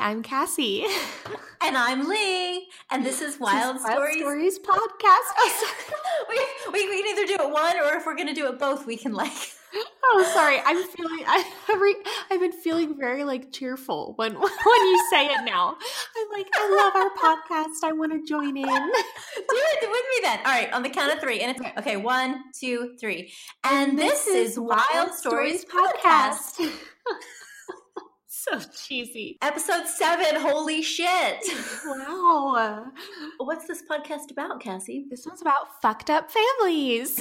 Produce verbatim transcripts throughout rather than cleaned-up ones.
I'm Cassie. And I'm Lee. And this is Wild, this is Wild Stories. Stories podcast. Oh, we, we, we can either do it one, or if we're going to do it both, we can like... oh, sorry. I'm feeling, I, I've been feeling very like cheerful when, when you say it now. I'm like, I love our podcast. I want to join in. Do it with me then. All right, on the count of three. And it's okay, one, two, three. And, and this, this is Wild, Wild Stories, Stories podcast. podcast. So cheesy. Episode seven. Holy shit. Wow. What's this podcast about, Cassie? This one's about fucked up families.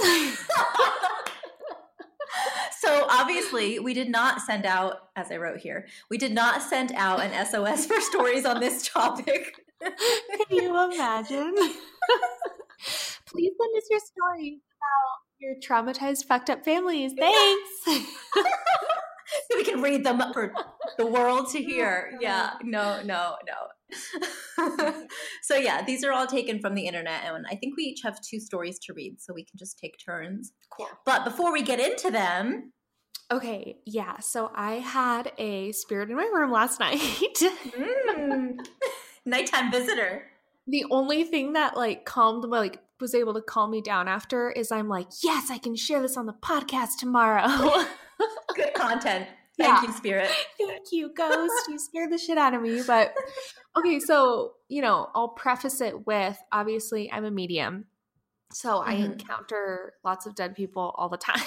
So obviously we did not send out, as I wrote here, we did not send out an S O S for stories on this topic. Can you imagine? Please send us your stories about your traumatized, fucked up families. Thanks. So we can read them for the world to hear. Yeah, no, no, no. So yeah, these are all taken from the internet, and I think we each have two stories to read, so we can just take turns. Cool. But before we get into them... Okay, yeah, so I had a spirit in my room last night. mm. Nighttime visitor. The only thing that like calmed, like was able to calm me down after is I'm like, yes, I can share this on the podcast tomorrow. Good content. Thank yeah. you, Spirit. Thank you, Ghost. You scared the shit out of me. But okay, so, you know, I'll preface it with, obviously, I'm a medium. So mm-hmm. I encounter lots of dead people all the time.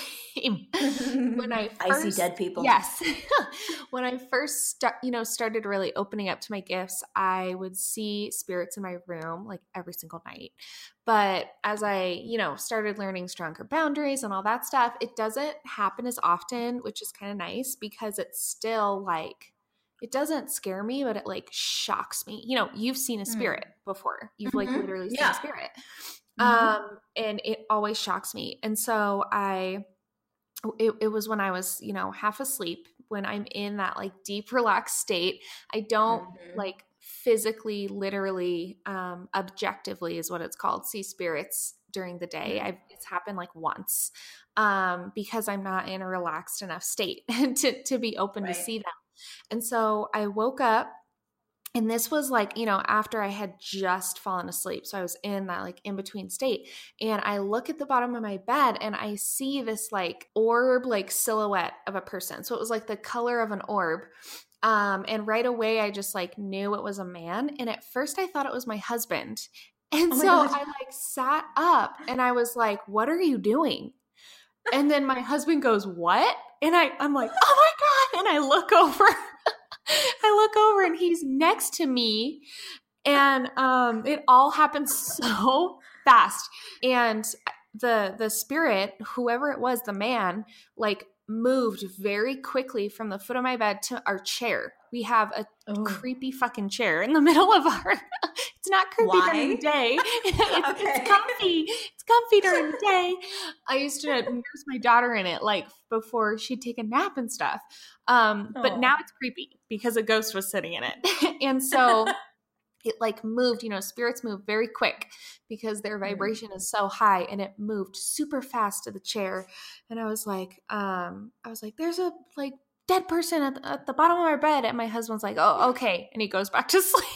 When I first, I see dead people. Yes. When I first, start, you know, started really opening up to my gifts, I would see spirits in my room like every single night. But as I, you know, started learning stronger boundaries and all that stuff, it doesn't happen as often, which is kind of nice because it's still like, it doesn't scare me, but it like shocks me. You know, you've seen a spirit mm. before. You've mm-hmm. like literally seen yeah. a spirit. Mm-hmm. Um, and it always shocks me. And so I, it, it was when I was, you know, half asleep, when I'm in that like deep relaxed state, I don't mm-hmm. like physically, literally, um, objectively is what it's called, see spirits during the day. Mm-hmm. I've, it's happened like once, um, because I'm not in a relaxed enough state to, to be open right. to see them. And so I woke up. And this was like, you know, after I had just fallen asleep. So I was in that like in between state. And I look at the bottom of my bed and I see this like orb, like silhouette of a person. So it was like the color of an orb. Um, and right away I just like knew it was a man. And at first I thought it was my husband. And oh so I like sat up and I was like, what are you doing? And then my husband goes, what? And I, I'm like, oh my God. And I look over. I look over and he's next to me, and um, it all happened so fast. And the the spirit, whoever it was, the man, like moved very quickly from the foot of my bed to our chair. We have a oh. creepy fucking chair in the middle of our. It's not creepy Why? during the day. It's, okay. it's comfy. It's comfy during the day. I used to nurse my daughter in it, like before she'd take a nap and stuff. Um, but oh. now it's creepy because a ghost was sitting in it, and so it like moved. You know, spirits move very quick because their vibration mm. is so high, and it moved super fast to the chair. And I was like, um, I was like, "There's a like." dead person at the, at the bottom of our bed. And my husband's like, oh, okay. And he goes back to sleep.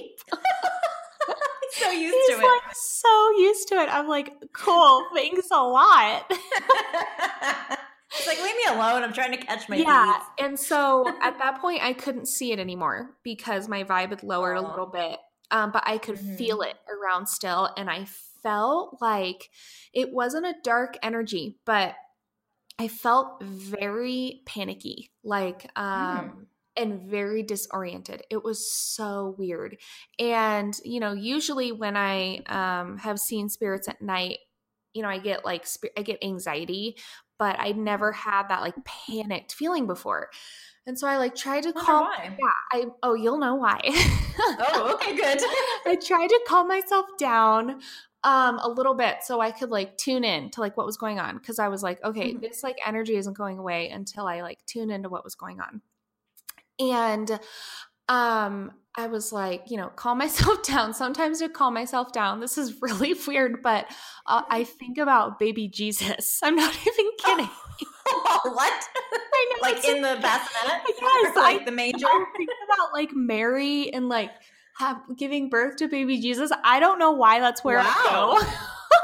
He's so used He's to it. Like, so used to it. I'm like, cool. Thanks a lot. It's like, leave me alone. I'm trying to catch my Yeah. beats. And so at that point, I couldn't see it anymore because my vibe had lowered oh. a little bit. Um, but I could mm-hmm. feel it around still. And I felt like it wasn't a dark energy, but I felt very panicky, like, um, mm. and very disoriented. It was so weird. And, you know, usually when I, um, have seen spirits at night, you know, I get like, sp- I get anxiety, but I never had that like panicked feeling before. And so I like tried to calm. Why? Yeah. I, oh, you'll know why. Oh, okay, good. I tried to calm myself down. Um, a little bit so I could like tune in to like what was going on. Cause I was like, okay, mm-hmm. this like energy isn't going away until I like tune into what was going on. And, um, I was like, you know, calm myself down. Sometimes to calm myself down, this is really weird, but uh, I think about baby Jesus. I'm not even kidding. Oh, what? I know, like in the bassinet? Yes. Or like I, the manger? I think about like Mary and like have, giving birth to baby Jesus. I don't know why that's where wow. I go.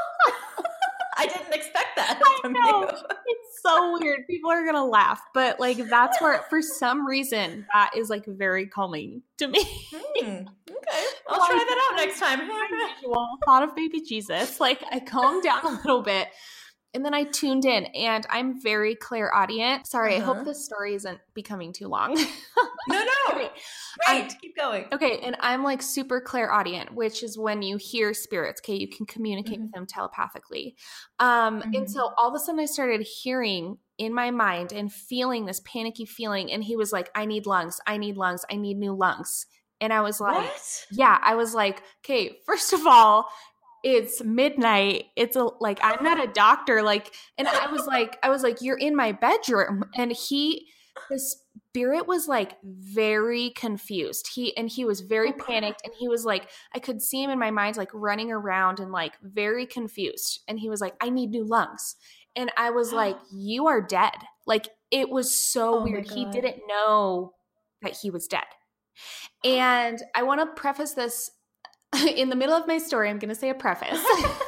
I didn't expect that from I know. you. It's so weird. People are going to laugh, but like that's where, for some reason, that is like very calming to me. Mm, okay. I'll try that out next time. Unusual thought of baby Jesus. Like I calmed down a little bit. And then I tuned in, and I'm very clairaudient. Sorry, uh-huh. I hope this story isn't becoming too long. no, no. Okay. Right, keep going. Okay, and I'm like super clairaudient, which is when you hear spirits, okay? You can communicate mm-hmm. with them telepathically. Um, mm-hmm. And so all of a sudden I started hearing in my mind and feeling this panicky feeling, and he was like, I need lungs, I need lungs, I need new lungs. And I was like, what? Yeah, I was like, okay, first of all, it's midnight. It's a, like, I'm not a doctor. Like, and I was like, I was like, you're in my bedroom. And he, the spirit was like very confused. He, and he was very panicked. And he was like, I could see him in my mind, like running around and like very confused. And he was like, I need new lungs. And I was like, you are dead. Like, it was so oh weird. He didn't know that he was dead. And I want to preface this in the middle of my story. I'm going to say a preface.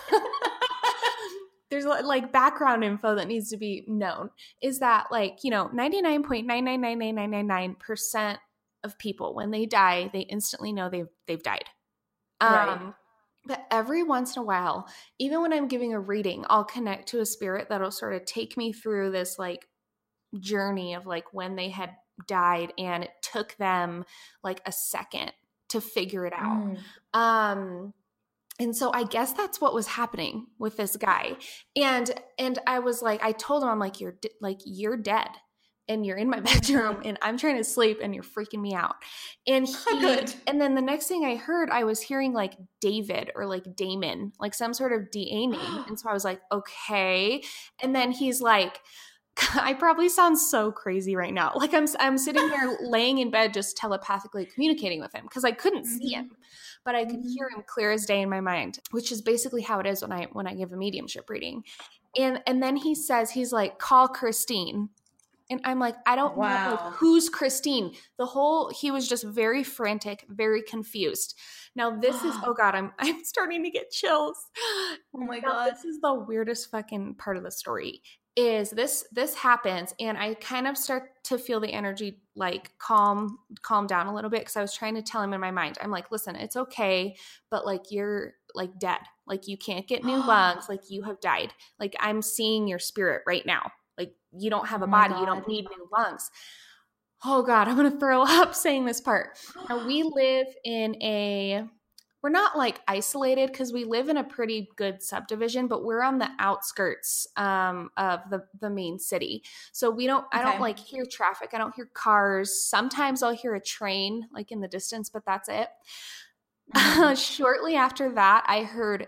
There's like background info that needs to be known is that like, you know, ninety-nine point nine nine nine nine nine nine nine percent of people, when they die, they instantly know they've, they've died. Right. Um, but every once in a while, even when I'm giving a reading, I'll connect to a spirit that'll sort of take me through this like journey of like when they had died, and it took them like a second to figure it out. Mm. Um, and so I guess that's what was happening with this guy. And, and I was like, I told him, I'm like, you're de- like, you're dead and you're in my bedroom and I'm trying to sleep and you're freaking me out. And he, Good. And then the next thing I heard, I was hearing like David or like Damon, like some sort of D A name. And so I was like, okay. And then he's like, I probably sound so crazy right now. Like I'm, I'm sitting here laying in bed, just telepathically communicating with him because I couldn't mm-hmm. see him, but I could mm-hmm. hear him clear as day in my mind, which is basically how it is when I, when I give a mediumship reading. And, and then he says, he's like, call Christine. And I'm like, I don't wow. know, like, who's Christine? The whole, he was just very frantic, very confused. Now this is, oh God, I'm, I'm starting to get chills. Oh my now, God. This is the weirdest fucking part of the story. Is this, this happens and I kind of start to feel the energy like calm, calm down a little bit. Cause I was trying to tell him in my mind, I'm like, listen, it's okay. But like, you're like dead. Like you can't get new lungs. Like you have died. Like I'm seeing your spirit right now. Like you don't have a oh my body. God. You don't need new lungs. Oh God, I'm going to throw up saying this part. Now we live in a, we're not like isolated because we live in a pretty good subdivision, but we're on the outskirts um, of the, the main city. So we don't, I okay. don't like hear traffic. I don't hear cars. Sometimes I'll hear a train like in the distance, but that's it. Mm-hmm. Shortly after that, I heard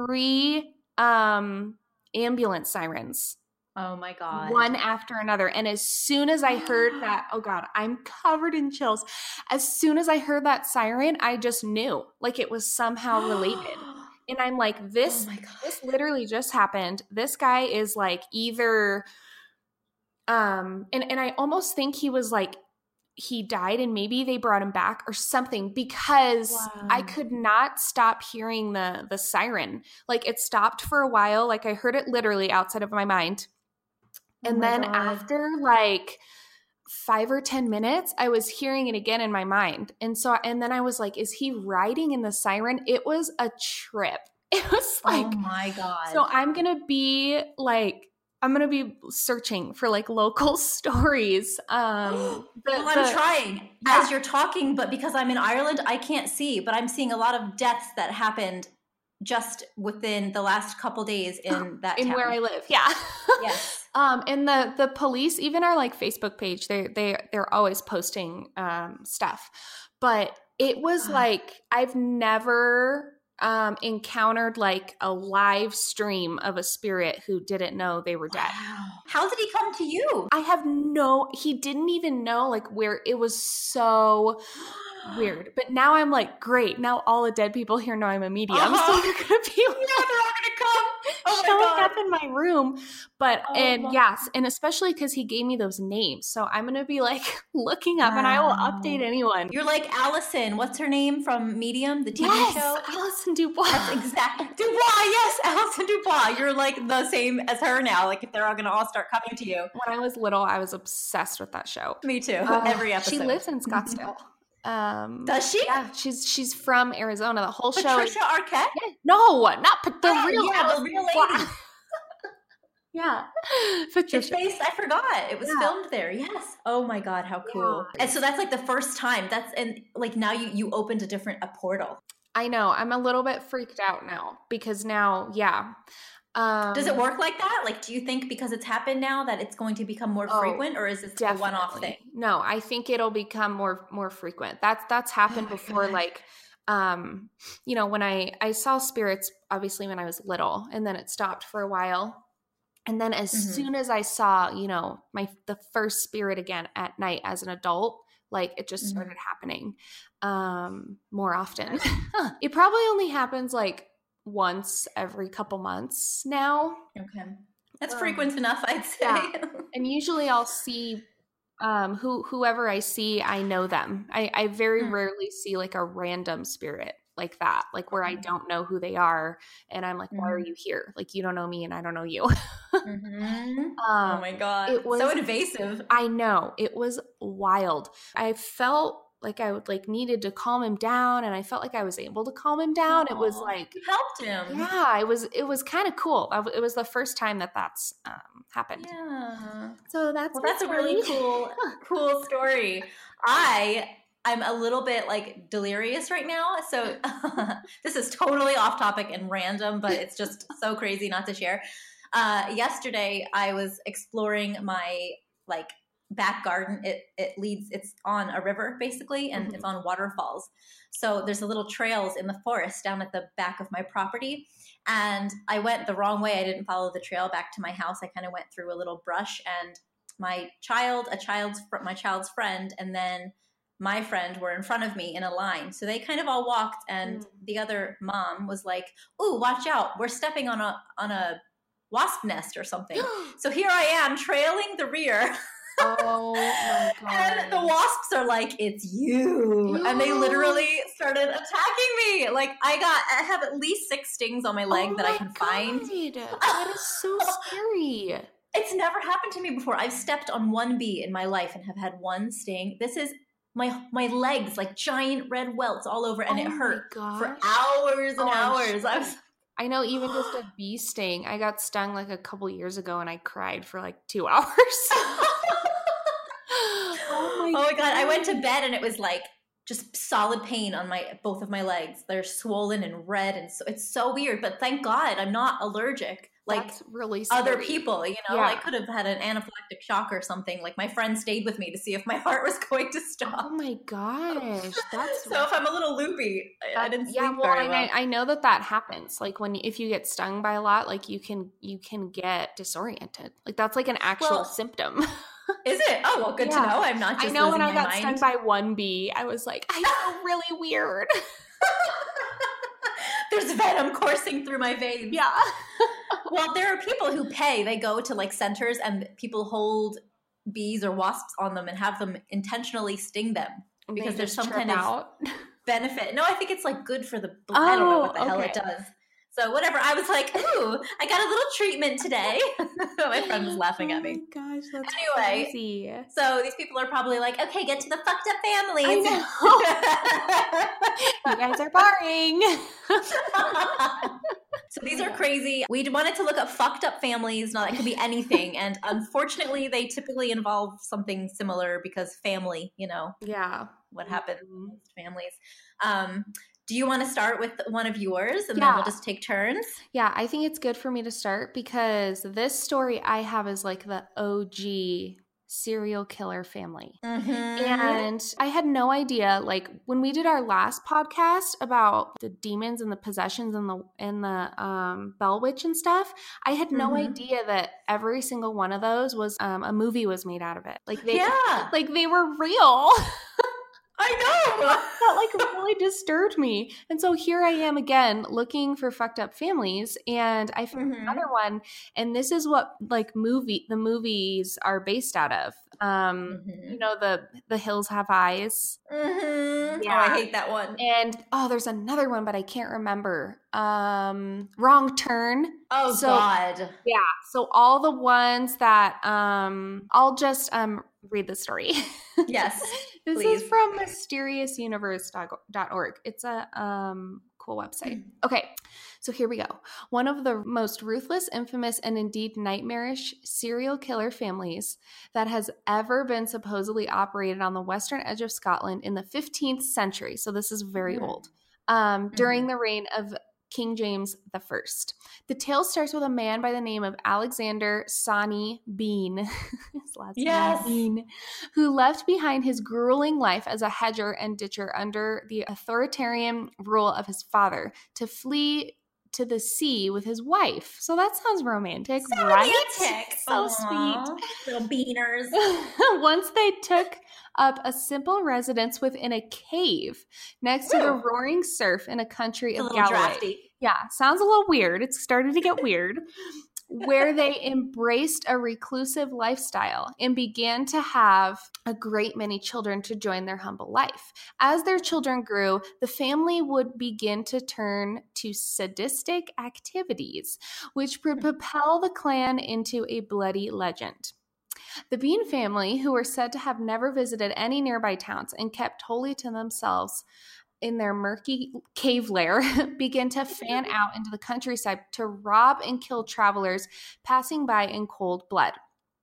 three um, ambulance sirens. Oh my God. One after another. And as soon as I heard that, oh God, I'm covered in chills. As soon as I heard that siren, I just knew like it was somehow related. And I'm like, this, oh my God. this literally just happened. This guy is like either, um, and, and I almost think he was like, he died and maybe they brought him back or something because wow. I could not stop hearing the, the siren. Like it stopped for a while. Like I heard it literally outside of my mind. And oh then God. After like five or ten minutes, I was hearing it again in my mind. And so, and then I was like, is he riding in the siren? It was a trip. It was like, oh my God. So I'm going to be like, I'm going to be searching for like local stories. Um, the, well, I'm the, trying yeah. as you're talking, but because I'm in Ireland, I can't see, but I'm seeing a lot of deaths that happened just within the last couple days in that in town. Where I live. Yeah. Yes. um, and the, the police, even our like Facebook page, they, they, they're always posting, um, stuff, but it was like, I've never, um, encountered like a live stream of a spirit who didn't know they were dead. Wow. How did he come to you? I have no, he didn't even know like where it was so weird. But now I'm like, great. Now all the dead people here know I'm a medium. Uh-huh. So they're going to be like, yeah, they're all going to come. oh showing up in my room. But, oh, and yes, and especially because he gave me those names. So I'm going to be like looking up wow. and I will update anyone. You're like Allison. What's her name from Medium, the T V yes, show? Allison DuBois. That's exactly. DuBois, yes, Allison DuBois. You're like the same as her now. Like if they're all going to all start coming to you. When I was little, I was obsessed with that show. Me too. Uh, Every episode. She lives in Scottsdale. Um, Does she? Yeah, she's she's from Arizona. The whole Patricia show. Patricia Arquette? Yeah, no, not the oh, real. Yeah, the real lady. Yeah, Patricia. It's based. I forgot it was yeah. filmed there. Yes. Oh my god, how cool! Yeah. And so that's like the first time. That's and like now you you opened a different a portal. I know. I'm a little bit freaked out now because now, yeah. Um, Does it work like that? Like, do you think because it's happened now that it's going to become more oh, frequent, or is this definitely. a one-off thing? No, I think it'll become more more frequent. That's that's happened oh before. God. Like, um, you know, when I I saw spirits, obviously when I was little, and then it stopped for a while, and then as mm-hmm. soon as I saw, you know, my the first spirit again at night as an adult, like it just started mm-hmm. happening um, more often. It probably only happens like once every couple months now. Okay. That's um, frequent enough, I'd say. Yeah. And usually I'll see um, who whoever I see, I know them. I, I very mm. rarely see like a random spirit like that, like where I don't know who they are. And I'm like, mm. why are you here? Like, you don't know me and I don't know you. mm-hmm. um, oh my God. It was so invasive. I know. It was wild. I felt like I would like needed to calm him down, and I felt like I was able to calm him down. Aww, it was like you helped him. Yeah, it was it was kind of cool. I, it was the first time that that's um, happened. Yeah. So that's well, that's a really cool cool story. I I'm a little bit like delirious right now. So this is totally off topic and random, but it's just so crazy not to share. Uh, yesterday, I was exploring my like. back garden. It it leads it's on a river basically, and mm-hmm. it's on waterfalls, so there's a little trails in the forest down at the back of my property, and I went the wrong way. I didn't follow the trail back to my house. I kind of went through a little brush, and my child a child's my child's friend and then my friend were in front of me in a line, so they kind of all walked, and mm. the other mom was like, "Ooh, watch out, we're stepping on a on a wasp nest or something." So here I am trailing the rear. Oh my God. And the wasps are like, "It's you." And they literally started attacking me. Like I got I have at least six stings on my leg oh that my I can God. find. That is so scary. It's never happened to me before. I've stepped on one bee in my life and have had one sting. This is my my legs, like giant red welts all over, and oh it hurt for hours and oh, hours. I was I know, even just a bee sting. I got stung like a couple years ago and I cried for like two hours. Oh my, oh my God. God. I went to bed and it was like just solid pain on my both of my legs. They're swollen and red, and so it's so weird. But thank God I'm not allergic like That's really other scary. people. You know, yeah. I could have had an anaphylactic shock or something. Like my friend stayed with me to see if my heart was going to stop. Oh my gosh, that's so. If I'm a little loopy, that, I didn't sleep yeah. Well, very I, well. I know that that happens. Like when if you get stung by a lot, like you can you can get disoriented. Like that's like an actual well, symptom. Is it? Oh, well, good yeah. to know. I'm not just I know when I got mind. stung by one bee, I was like, I feel really weird. There's venom coursing through my veins. Yeah. Well, there are people who pay. They go to like centers and people hold bees or wasps on them and have them intentionally sting them because there's some kind out. of benefit. No, I think it's like good for the blood. Oh, I don't know what the okay. hell it does. So whatever. I was like, ooh, I got a little treatment today. My friend was laughing oh at me. Oh my gosh, that's anyway, crazy. So these people are probably like, okay, get to the fucked up families. I know. You guys are boring. So these are crazy. We wanted to look up fucked up families. Now that could be anything. And unfortunately, they typically involve something similar because family, you know. Yeah. What happens in most families. Um, do you want to start with one of yours and yeah. then we'll just take turns? Yeah, I think it's good for me to start because this story I have is like the O G serial killer family. Mm-hmm. And I had no idea, like when we did our last podcast about the demons and the possessions and the and the um Bell Witch and stuff, I had no mm-hmm. idea that every single one of those was um a movie was made out of it. Like they yeah. like they were real. I know. That like really disturbed me. And so here I am again looking for fucked up families, and I found Mhm. another one, and this is what like movie the movies are based out of. Um, Mhm. you know, the the Hills Have Eyes. Mhm. Yeah. Oh, I hate that one. And oh, there's another one, but I can't remember. Um, Wrong Turn. Oh So God. yeah, so all the ones that um I'll just um read the story. Yes. This please. is from mysterious universe dot org. It's a um cool website. Okay. So here we go. One of the most ruthless, infamous, and indeed nightmarish serial killer families that has ever been supposedly operated on the western edge of Scotland in the fifteenth century. So this is very Mhm. old. Um, during Mhm. the reign of King James the First. The tale starts with a man by the name of Alexander Sonny Bean, his last Yes. name Bean, who left behind his grueling life as a hedger and ditcher under the authoritarian rule of his father to flee to the sea with his wife. So that sounds romantic, So right? romantic. So Aw, sweet. little beaners. Once they took up a simple residence within a cave next to the Woo. roaring surf in a country It's a of little Galloway. drafty. Yeah, sounds a little weird. It's starting to get weird. Where they embraced a reclusive lifestyle and began to have a great many children to join their humble life. As their children grew, the family would begin to turn to sadistic activities, which would propel the clan into a bloody legend. The Bean family, who were said to have never visited any nearby towns and kept wholly to themselves in their murky cave lair, began to fan out into the countryside to rob and kill travelers passing by in cold blood.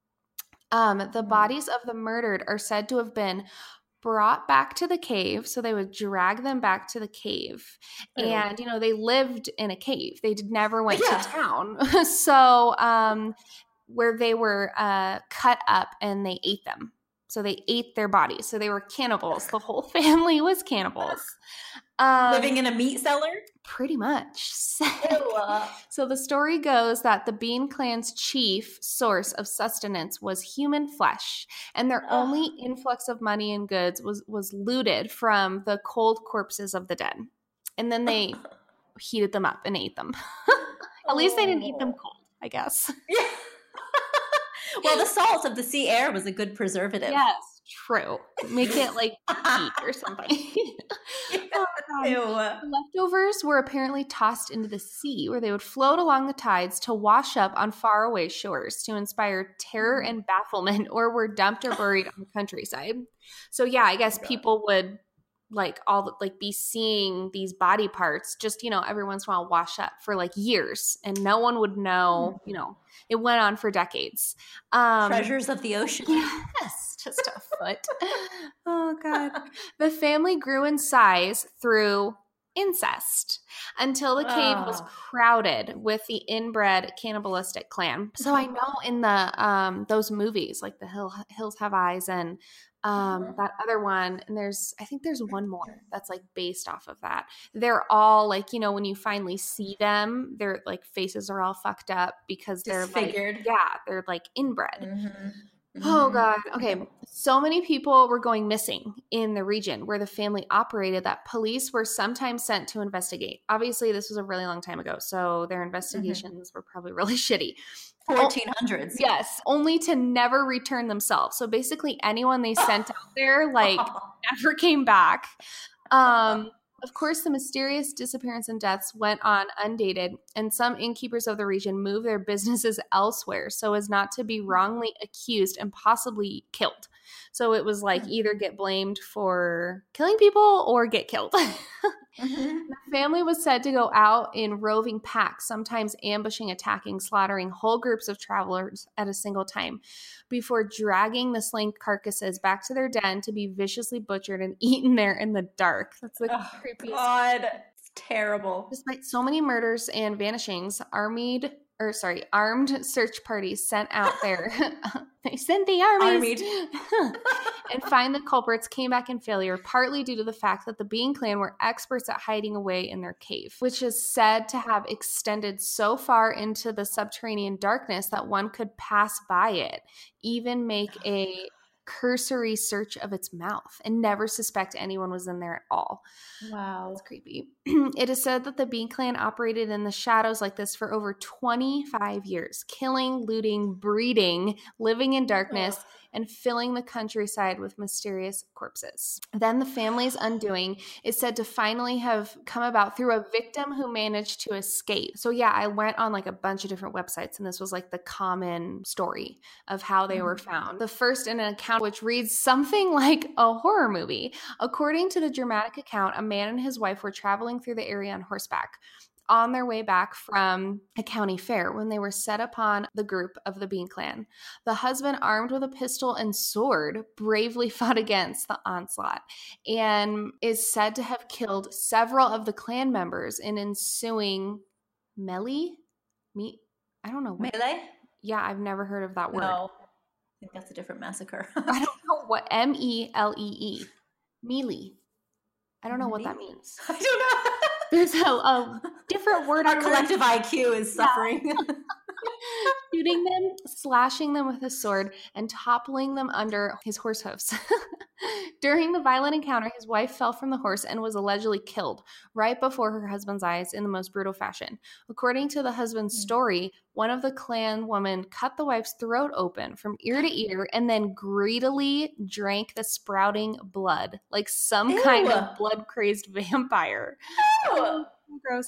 Um, the bodies of the murdered are said to have been brought back to the cave. So they would drag them back to the cave. Ew. And, you know, they lived in a cave. They did never went Yeah. to town. so, um, where they were uh, cut up and they ate them. So they ate their bodies. So they were cannibals. The whole family was cannibals. Um, Living in a meat cellar? Pretty much. Ew. So the story goes that the Bean clan's chief source of sustenance was human flesh, and their Ugh. only influx of money and goods was, was looted from the cold corpses of the dead. And then they heated them up and ate them. At least they didn't eat them cold, I guess. Yeah. Well, the salt of the sea air was a good preservative. Yes, true. Make it like heat or something. um, Ew. the leftovers were apparently tossed into the sea, where they would float along the tides to wash up on faraway shores to inspire terror and bafflement, or were dumped or buried on the countryside. So yeah, I guess Oh, God. people would like all like be seeing these body parts just, you know, every once in a while wash up for like years, and no one would know. You know, it went on for decades. Um, Treasures of the ocean. Yes, just a foot. Oh, God. The family grew in size through incest until the cave was Oh. crowded with the inbred cannibalistic clan. So I know in the um those movies, like the Hill, Hills Have Eyes and um Mhm. that other one, and there's I think there's one more that's like based off of that. They're all like, you know, when you finally see them, their like faces are all fucked up because they're like, Disfigured. yeah, they're like inbred. Mhm. Oh, Mhm. God. Okay. So many people were going missing in the region where the family operated that police were sometimes sent to investigate. Obviously, this was a really long time ago, so their investigations were probably really shitty. fourteen hundreds. Yes, only to never return themselves. So basically, anyone they sent out there, like, never came back. Um, of course, the mysterious disappearance and deaths went on undated, and some innkeepers of the region moved their businesses elsewhere so as not to be wrongly accused and possibly killed. So it was like either get blamed for killing people or get killed. Mhm. The family was said to go out in roving packs, sometimes ambushing, attacking, slaughtering whole groups of travelers at a single time, before dragging the slain carcasses back to their den to be viciously butchered and eaten there in the dark. That's the Oh, creepiest. God. It's terrible. Despite so many murders and vanishings, armed or sorry, armed search parties sent out there. They sent the armies and find the culprits came back in failure, partly due to the fact that the Bean clan were experts at hiding away in their cave, which is said to have extended so far into the subterranean darkness that one could pass by it, even make a cursory search of its mouth and never suspect anyone was in there at all. Wow. That's creepy. It is said that the Bean Clan operated in the shadows like this for over twenty-five years, killing, looting, breeding, living in darkness, oh. and filling the countryside with mysterious corpses. Then the family's undoing is said to finally have come about through a victim who managed to escape. So yeah, I went on like a bunch of different websites, and this was like the common story of how they were found. The first in an account which reads something like a horror movie. According to the dramatic account, a man and his wife were traveling through the area on horseback on their way back from a county fair when they were set upon the group of the Bean Clan. The husband, armed with a pistol and sword, bravely fought against the onslaught and is said to have killed several of the clan members in ensuing melee? Me? I don't know. What, melee? Yeah, I've never heard of that word. No, I think that's a different massacre. I don't know what M E L E E. Melee. I don't know what that means. I don't know. There's a, a different word. Our collective I Q is suffering. Yeah. Shooting them, slashing them with a sword, and toppling them under his horse hoofs. During the violent encounter, his wife fell from the horse and was allegedly killed right before her husband's eyes in the most brutal fashion. According to the husband's story, one of the clan women cut the wife's throat open from ear to ear and then greedily drank the sprouting blood like some Ew. kind of blood-crazed vampire. Ew. Gross.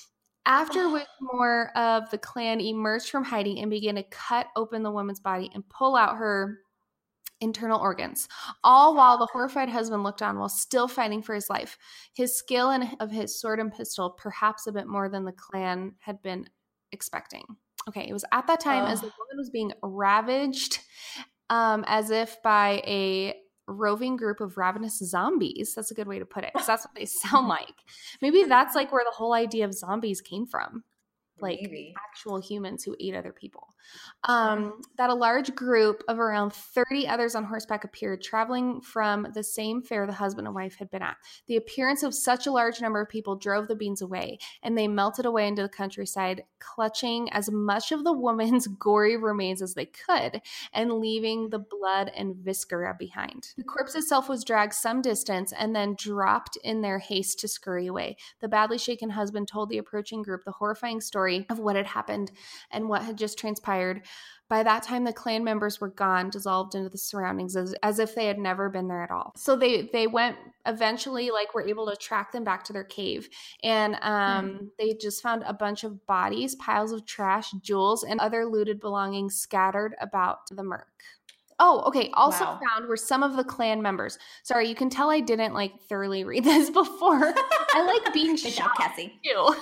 After which more of the clan emerged from hiding and began to cut open the woman's body and pull out her internal organs, all while the horrified husband looked on while still fighting for his life. His skill and of his sword and pistol, perhaps a bit more than the clan had been expecting. Okay, it was at that time oh. as the woman was being ravaged um, as if by a roving group of ravenous zombies. That's a good way to put it, because that's what they sound like. Maybe that's like where the whole idea of zombies came from. Like Maybe. actual humans who ate other people. Um, that a large group of around thirty others on horseback appeared, traveling from the same fair the husband and wife had been at. The appearance of such a large number of people drove the beans away, and they melted away into the countryside, clutching as much of the woman's gory remains as they could, and leaving the blood and viscera behind. The corpse itself was dragged some distance and then dropped in their haste to scurry away. The badly shaken husband told the approaching group the horrifying story of what had happened and what had just transpired. By that time, the clan members were gone, dissolved into the surroundings as, as if they had never been there at all. So they they went eventually, like, were able to track them back to their cave. And um, mm. they just found a bunch of bodies, piles of trash, jewels, and other looted belongings scattered about the murk. Oh, okay. Also wow. found were some of the clan members. Sorry, you can tell I didn't, like, thoroughly read this before. I like being Good shocked, job, Cassie. too.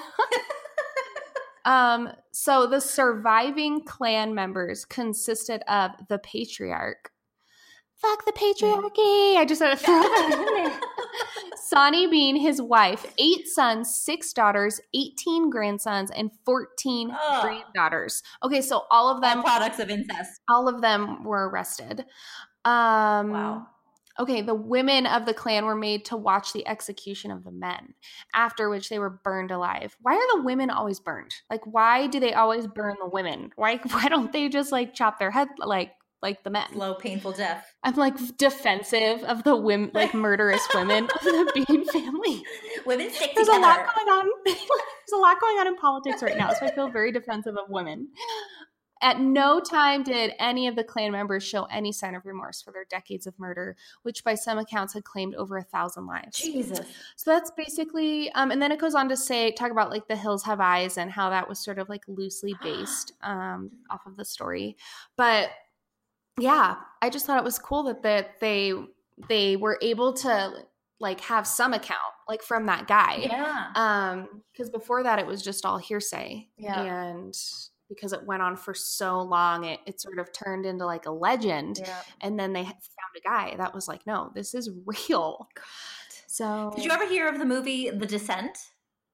Um, so the surviving clan members consisted of the patriarch. Fuck the patriarchy. I just had to throw that in there. Sonny Bean, his wife, eight sons, six daughters, eighteen grandsons, and fourteen oh. granddaughters. Okay, so all of them. All products of incest. All of them were arrested. Um, wow. Okay, the women of the clan were made to watch the execution of the men, after which they were burned alive. Why are the women always burned? Like, why do they always burn the women? Why why don't they just, like, chop their head like like the men? Slow, painful death. I'm, like, defensive of the women, like, murderous women of the Bean family. Women stick There's together. a lot going on. There's a lot going on in politics right now, so I feel very defensive of women. At no time did any of the clan members show any sign of remorse for their decades of murder, which by some accounts had claimed over a thousand lives. Jesus. So that's basically, um, and then it goes on to say, talk about like the hills have eyes and how that was sort of like loosely based um, off of the story. But yeah, I just thought it was cool that, that they they were able to like have some account like from that guy. Yeah. Um, because before that it was just all hearsay. Yeah. And because it went on for so long, it, it sort of turned into like a legend. Yeah. And then they found a guy that was like, no, this is real. God. So did you ever hear of the movie The Descent?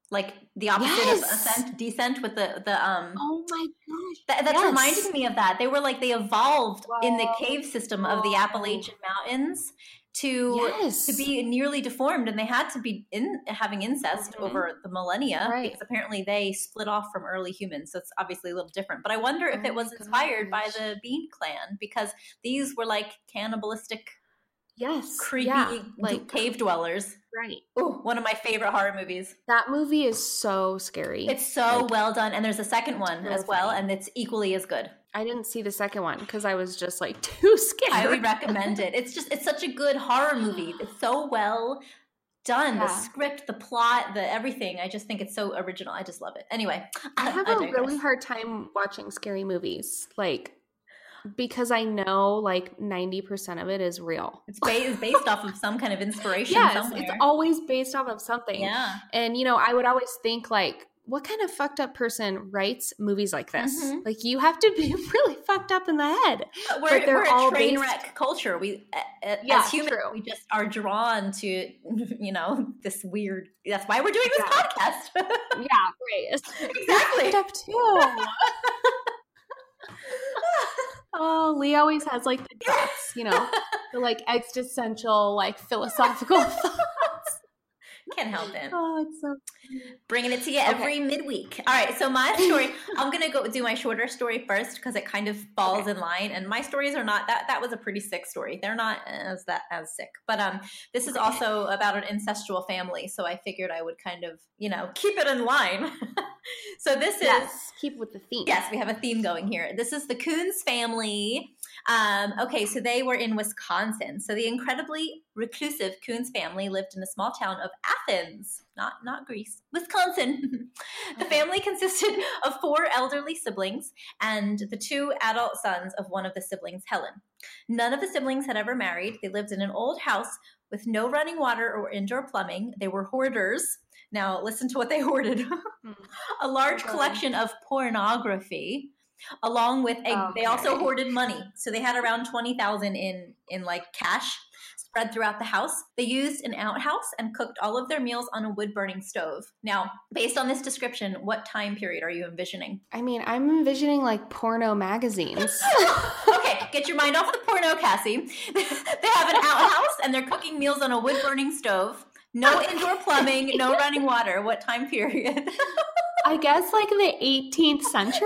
like the opposite Yes. of ascent, descent with the the um. Oh my gosh! That, that's yes. reminding me of that. They were like they evolved Whoa. in the cave system of the Appalachian Mountains to yes. to be nearly deformed, and they had to be in having incest mm-hmm. over the millennia right. because apparently they split off from early humans. So it's obviously a little different. But I wonder if oh it was inspired gosh. by the Bean Clan, because these were like cannibalistic. Yes. Creepy, yeah. like cave dwellers. Right. Oh, one of my favorite horror movies. That movie is so scary. It's so like, well done. And there's a second one as well, and it's equally as good. I didn't see the second one because I was just like too scared. I would recommend it. It's just, it's such a good horror movie. It's so well done. Yeah. The script, the plot, the everything. I just think it's so original. I just love it. Anyway. I have I a really hard time watching scary movies. Like, because I know like ninety percent of it is real. It's based, based off of some kind of inspiration yes, somewhere. It's always based off of something. Yeah. And, you know, I would always think like, what kind of fucked up person writes movies like this? Mm-hmm. Like you have to be really fucked up in the head. But we're, but they're we're a all train based... wreck culture. We, uh, yeah, as humans, true. we just are drawn to, you know, this weird, that's why we're doing this yeah. podcast. yeah, right. Exactly. Fucked up too. Oh, Lee always has like the thoughts, you know, the like existential, like philosophical thoughts. Can't help it. Oh, it's so bringing it to you every okay. midweek. All right, so my story, I'm gonna go do my shorter story first because it kind of falls okay. in line. And my stories are not that. That was a pretty sick story. They're not as that as sick, but um, this is also about an incestual family. So I figured I would kind of, you know, keep it in line. So this is yes, keep with the theme. Yes, we have a theme going here. This is the Coons family. Um, okay, so they were in Wisconsin. So the incredibly reclusive Coons family lived in a small town of Athens, not not Greece, Wisconsin. The family consisted of four elderly siblings and the two adult sons of one of the siblings, Helen. None of the siblings had ever married. They lived in an old house with no running water or indoor plumbing. They were hoarders. Now, listen to what they hoarded. A large okay. collection of pornography, along with a, okay. they also hoarded money. So they had around twenty thousand in, in like cash spread throughout the house. They used an outhouse and cooked all of their meals on a wood-burning stove. Now, based on this description, what time period are you envisioning? I mean, I'm envisioning like porno magazines. Okay, get your mind off the porno, Cassie. They have an outhouse and they're cooking meals on a wood-burning stove. No indoor plumbing, no running water. What time period? I guess like the eighteenth century.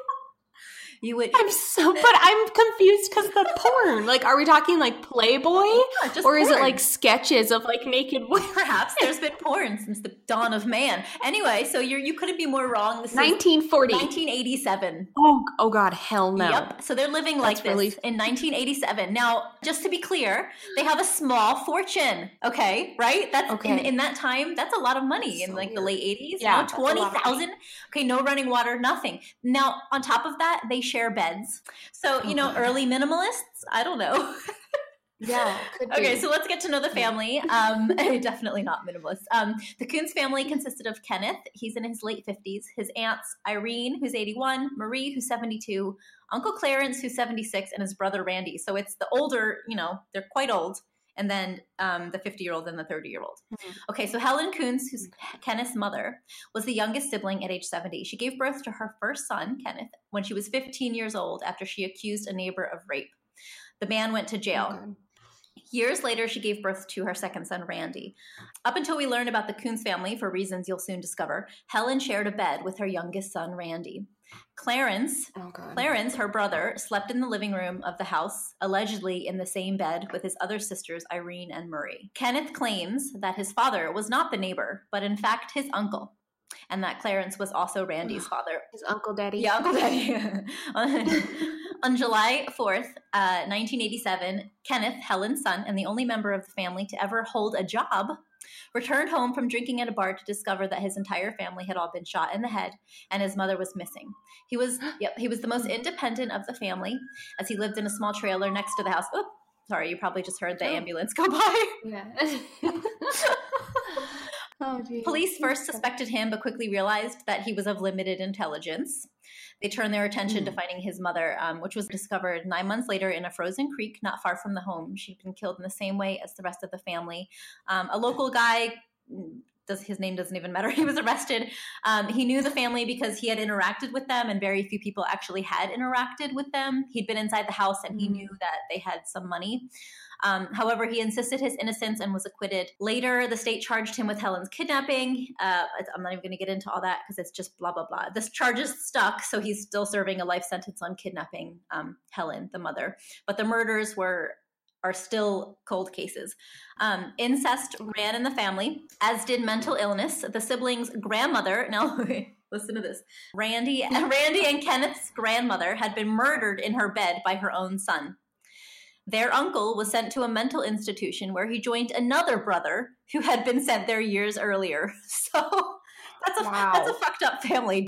You would. I'm so, but I'm confused because the porn. Like, are we talking like Playboy, yeah, or porn. Is it like sketches of like naked women? Perhaps there's been porn since the dawn of man. Anyway, so you you couldn't be more wrong. This nineteen forty, is nineteen eighty-seven. Oh, oh God, hell no. Yep. So they're living like That's this really... in nineteen eighty-seven. Now, just to be clear, they have a small fortune. Okay, right? That's okay. in, in that time. That's a lot of money so in like weird. the late eighties. Yeah, now twenty thousand. Okay, no running water, nothing. Now on top of that, they share beds. So, you know, early minimalists, I don't know. Yeah. Okay, so let's get to know the family. Um, definitely not minimalist. Um, the Coons family consisted of Kenneth. He's in his late fifties. His aunts, Irene, who's eighty-one, Marie, who's seventy-two, Uncle Clarence, who's seventy-six, and his brother Randy. So it's the older, you know, they're quite old. And then um, the fifty-year-old and the thirty-year-old. Mm-hmm. Okay, so Helen Coons, who's Kenneth's mother, was the youngest sibling at age seventy. She gave birth to her first son, Kenneth, when she was fifteen years old after she accused a neighbor of rape. The man went to jail. Oh, Years later, she gave birth to her second son, Randy. Up until we learn about the Coons family, for reasons you'll soon discover, Helen shared a bed with her youngest son, Randy. Clarence, oh Clarence, her brother, slept in the living room of the house, allegedly in the same bed with his other sisters, Irene and Marie. Kenneth claims that his father was not the neighbor, but in fact his uncle, and that Clarence was also Randy's father. His Uncle Daddy. Yeah, Uncle Daddy. On July fourth, uh, nineteen eighty-seven, Kenneth, Helen's son, and the only member of the family to ever hold a job, returned home from drinking at a bar to discover that his entire family had all been shot in the head and his mother was missing. He was yep, he was the most independent of the family, as he lived in a small trailer next to the house. Oh, sorry, you probably just heard the oh. ambulance go by. Yeah. Oh, geez. Police first suspected him, but quickly realized that he was of limited intelligence. They turned their attention mm. to finding his mother, um, which was discovered nine months later in a frozen creek not far from the home. She'd been killed in the same way as the rest of the family. Um, a local guy does his name doesn't even matter. He was arrested. Um, he knew the family because he had interacted with them, and very few people actually had interacted with them. He'd been inside the house, and he knew that they had some money. Um, however, he insisted his innocence and was acquitted. Later, the state charged him with Helen's kidnapping. Uh, I'm not even going to get into all that because it's just blah, blah, blah. This charge is stuck, so he's still serving a life sentence on kidnapping um, Helen, the mother. But the murders were are still cold cases. Um, incest ran in the family, as did mental illness. The siblings' grandmother, now listen to this, Randy, Randy and Kenneth's grandmother had been murdered in her bed by her own son. Their uncle was sent to a mental institution where he joined another brother who had been sent there years earlier. So that's a, wow. that's a fucked up family.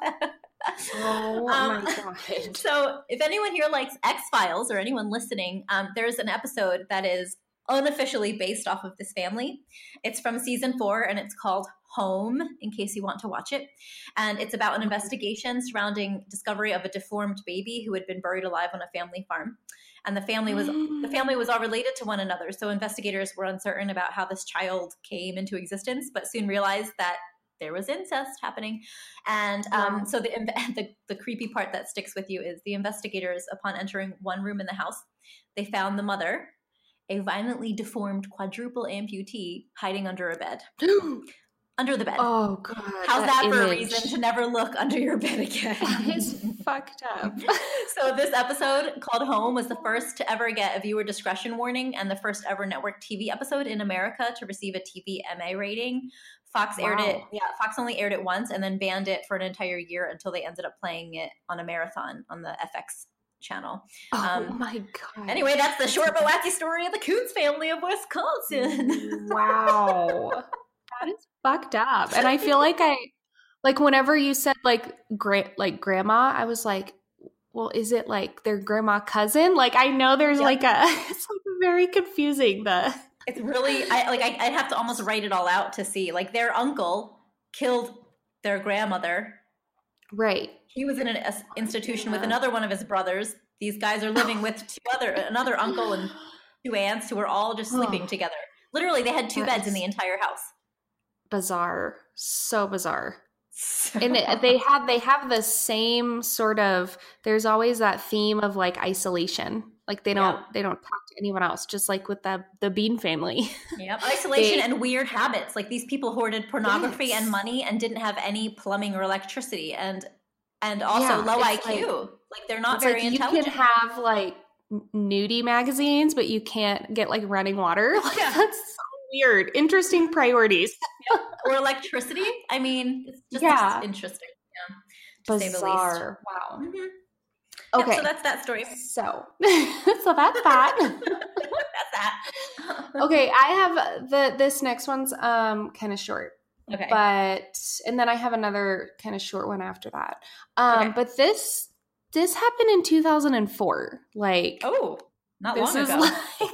Oh um, my God. So if anyone here likes X-Files or anyone listening, um, there's an episode that is unofficially based off of this family. It's from season four and it's called Home, in case you want to watch it. And it's about an investigation surrounding discovery of a deformed baby who had been buried alive on a family farm. And the family was the family was all related to one another. So investigators were uncertain about how this child came into existence, but soon realized that there was incest happening. And um, wow. so the, the the creepy part that sticks with you is the investigators, upon entering one room in the house, they found the mother, a violently deformed quadruple amputee, hiding under a bed. Under the bed. Oh, God. How's that, that for a image. reason to never look under your bed again? That is fucked up. So this episode called Home was the first to ever get a viewer discretion warning and the first ever network T V episode in America to receive a T V M A rating. Fox aired wow. it. Yeah, Fox only aired it once and then banned it for an entire year until they ended up playing it on a marathon on the F X channel. Oh um, my God. Anyway, that's the short but wacky story of the Coons family of Wisconsin. Wow. That is fucked up. And I feel like I, like whenever you said like gra- like grandma, I was like, well, is it like their grandma cousin? Like I know there's yep. like a, it's like very confusing. The It's really, I like I, I'd have to almost write it all out to see. Like their uncle killed their grandmother. Right. He was in an a, institution yeah. with another one of his brothers. These guys are living with two other, another uncle and two aunts who were all just sleeping oh. together. Literally, they had two that beds in the entire house. Bizarre. So bizarre. So. And it, they have they have the same sort of, there's always that theme of like isolation. Like they don't yeah. they don't talk to anyone else, just like with the the Bean family. Yep. Isolation they, and weird habits. Like these people hoarded pornography yes. and money and didn't have any plumbing or electricity and and also yeah, low I Q. Like, like they're not very like intelligent. You can have like nudie magazines, but you can't get like running water. Like, yeah. That's so weird. Interesting priorities. Yeah. Or electricity. I mean, it's just, yeah. just interesting. Yeah. To Bizarre. say the least. Wow. Mm-hmm. Okay. Yep, so that's that story. So, so that's that. That's that. Okay, I have the this next one's um kind of short. Okay. But and then I have another kind of short one after that. Um okay. But this this happened in two thousand four. Like oh, not this long is ago. Like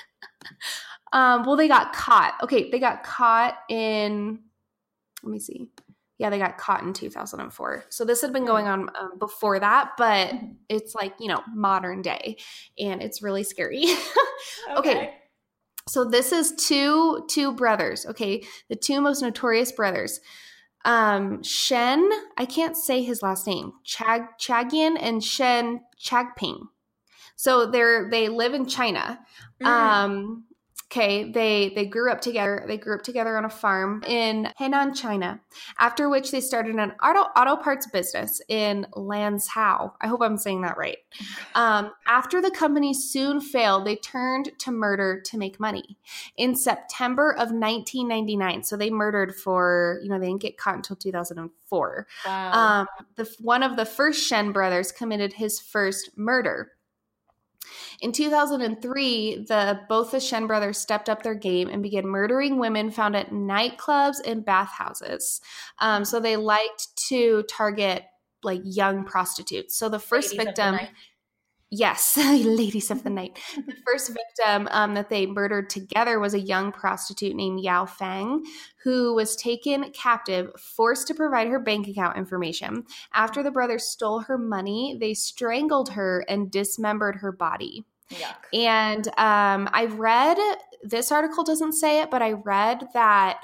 um well they got caught. Okay, they got caught in let me see. Yeah, they got caught in two thousand four. So this had been going on um, before that, but it's like, you know, modern day and it's really scary. okay. okay. So this is two two brothers, okay? The two most notorious brothers. Um Shen, I can't say his last name. Chag Chagian and Shen Chagping. So they're they live in China. Mm. Um Okay, they they grew up together. They grew up together on a farm in Henan, China. After which they started an auto auto parts business in Lanzhou. I hope I'm saying that right. Um, after the company soon failed, they turned to murder to make money. In September of nineteen ninety-nine, so they murdered for you know they didn't get caught until two thousand four. Wow. Um, the one of the first Shen brothers committed his first murder. In two thousand three, the both the Shen brothers stepped up their game and began murdering women found at nightclubs and bathhouses. Um, so they liked to target like young prostitutes. So the first Ladies victim, yes, ladies of the night. The first victim um, that they murdered together was a young prostitute named Yao Fang, who was taken captive, forced to provide her bank account information. After the brothers stole her money, they strangled her and dismembered her body. Yuck. And um, I read, this article doesn't say it, but I read that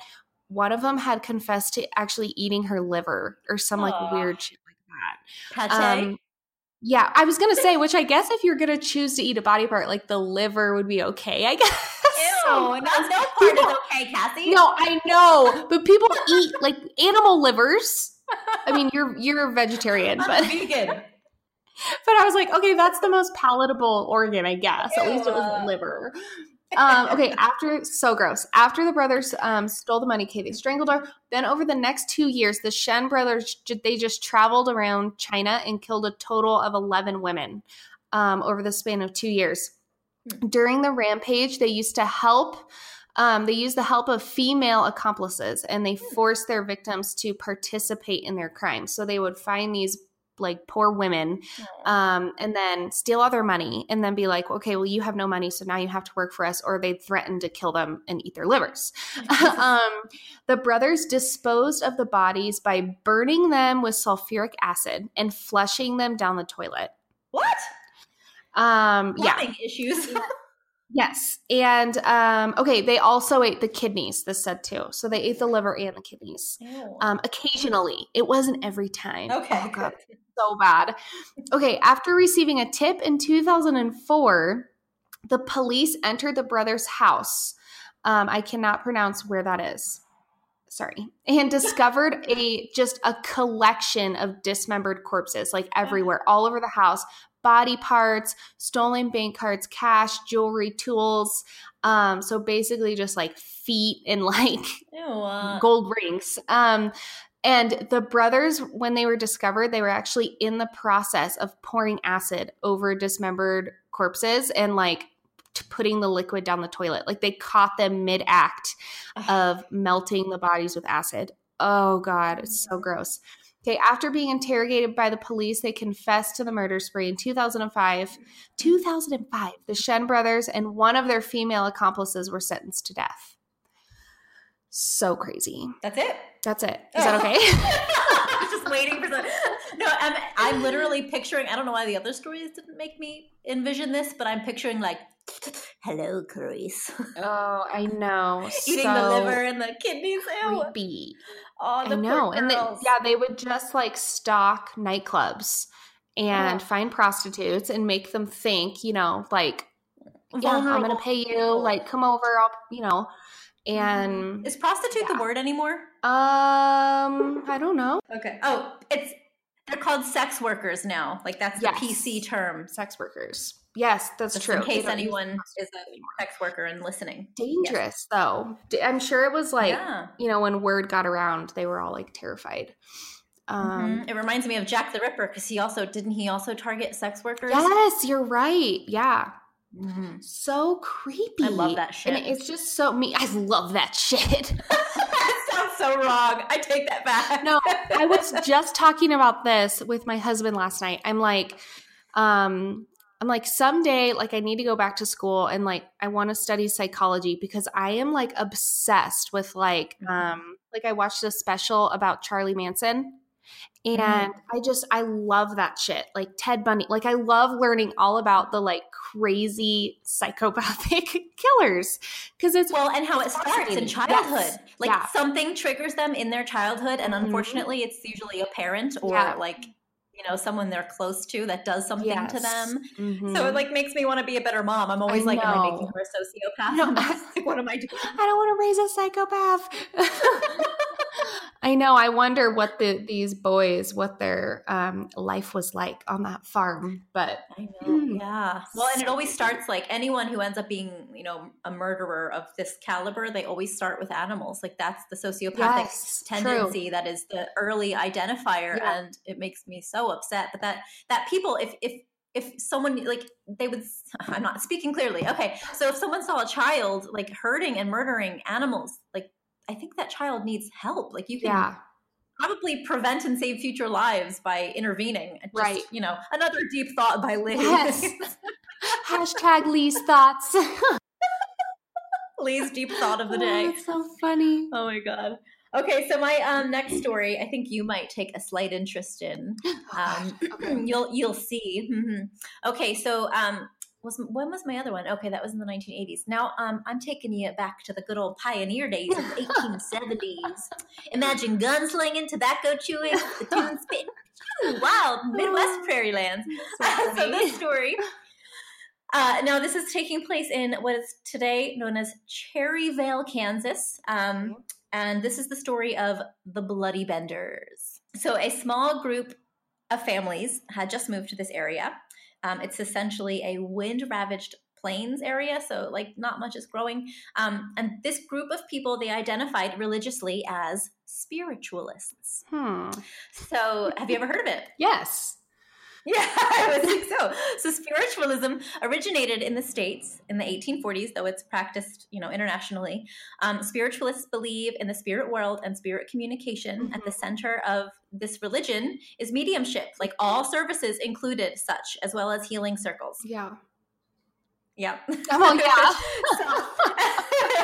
one of them had confessed to actually eating her liver or some like Aw. weird shit like that. Pate? Um, yeah, I was going to say, which I guess if you're going to choose to eat a body part, like the liver would be okay, I guess. Ew, So not gross. no part People- is okay, Cassie. No, I know, but people eat like animal livers. I mean, you're you're a vegetarian, I'm but a vegan. but I was like, okay, that's the most palatable organ, I guess. At least it was Ew. the liver. Um, okay, after so gross. After the brothers um, stole the money, okay, they strangled her. Then over the next two years, the Shen brothers they just traveled around China and killed a total of eleven women um, over the span of two years. During the rampage, they used to help. Um, they used the help of female accomplices, and they forced their victims to participate in their crimes. So they would find these like poor women, um, and then steal all their money, and then be like, "Okay, well, you have no money, so now you have to work for us." Or they'd threaten to kill them and eat their livers. um, the brothers disposed of the bodies by burning them with sulfuric acid and flushing them down the toilet. What? Um, yeah. Plumbing issues. Yes. And um, okay, they also ate the kidneys, this said too. So they ate the liver and the kidneys. Ew. Um, occasionally. It wasn't every time. Okay, Oh, God. good. So bad. Okay, after receiving a tip in two thousand four, the police entered the brothers' house. Um, I cannot pronounce where that is. Sorry. And discovered a just a collection of dismembered corpses, like everywhere, all over the house. Body parts, stolen bank cards, cash, jewelry, tools. Um, so basically just like feet and like Ew, uh, gold rings. Um, and the brothers, when they were discovered, they were actually in the process of pouring acid over dismembered corpses and like t- putting the liquid down the toilet. Like they caught them mid-act of melting the bodies with acid. Oh God, it's so gross. Okay, after being interrogated by the police, they confessed to the murder spree in two thousand five. two thousand five, the Shen brothers and one of their female accomplices were sentenced to death. So crazy. That's it. That's it. Is that okay? I was just waiting for the. No, I'm, I'm literally picturing. I don't know why the other stories didn't make me envision this, but I'm picturing like, hello, Clarice. Oh, I know. Eating So the liver and the kidneys. Ew. creepy. Oh, the I know. poor And they, girls. yeah, they would just like stalk nightclubs and Oh. find prostitutes and make them think, you know, like, yeah, I'm Vulnerable going to pay you, people. like, come over, I'll, you know, and Is prostitute yeah. the word anymore? um, I don't know. Okay. Oh, it's they're called sex workers now. Like that's the Yes. P C term. Sex workers. Yes, that's Just true. in They case don't use anyone prostitutes is a anymore. sex worker and listening. Dangerous though. D- I'm sure it was like, Yeah. you know, when word got around, they were all like terrified. Um, Mhm. It reminds me of Jack the Ripper because he also didn't he also target sex workers? Yes, you're right. Yeah. Mhm. So creepy. I love that shit. And it's just so me. I love that shit. That sounds so wrong. I take that back. No, I was just talking about this with my husband last night. I'm like, um, I'm like, someday, like, I need to go back to school and like, I want to study psychology because I am like obsessed with like, um, like I watched a special about Charlie Manson. And I just, I love that shit. Like Ted Bundy. Like I love learning all about the like crazy psychopathic killers because it's Well, and how it starts in fascinating. childhood. Yes. Like Yeah. something triggers them in their childhood, and Mhm. unfortunately, it's usually a parent or Yeah. like you know someone they're close to that does something to Yes. them. Mhm. So it like makes me want to be a better mom. I'm always I like, am I know. making her a sociopath? No. I'm always like, what am I doing? I don't want to raise a psychopath. I know. I wonder what the these boys, what their um, life was like on that farm. But I know. Mm. Yeah. Well, and it always starts like anyone who ends up being, you know, a murderer of this caliber, they always start with animals. Like that's the sociopathic yes, tendency true. that is the early identifier, Yeah. and it makes me so upset. But that that people, if if if someone like they would, I'm not speaking clearly. Okay, so if someone saw a child like hurting and murdering animals, like I think that child needs help. Like you can Yeah, probably prevent and save future lives by intervening. Just, Right. You know, another deep thought by Liz. Yes. Hashtag Lee's thoughts. Lee's deep thought of the Oh, day. that's so funny. Oh my god. Okay, so my um, next story, I think you might take a slight interest in. Um, Okay. you'll you'll see. Mhm. Okay, so um, was when was my other one? Okay, that was in the nineteen eighties. Now um, I'm taking you back to the good old pioneer days of the eighteen seventies. Imagine gunslinging, tobacco chewing, platoon spitting, wild Midwest prairie lands. So, so this story. Uh, now this is taking place in what is today known as Cherryvale, Kansas, um, and this is the story of the Bloody Benders. So a small group of families had just moved to this area. Um, it's essentially a wind-ravaged plains area, so like not much is growing. Um, and this group of people, they identified religiously as spiritualists. Hmm. So have you ever heard of it? Yes. Yeah, I would think so. So spiritualism originated in the States in the eighteen forties, though it's practiced, you know, internationally. Um, spiritualists believe in the spirit world and spirit communication. Mm-hmm. At the center of this religion is mediumship, like all services included such, as well as healing circles. Yeah. Yeah. Oh, yeah.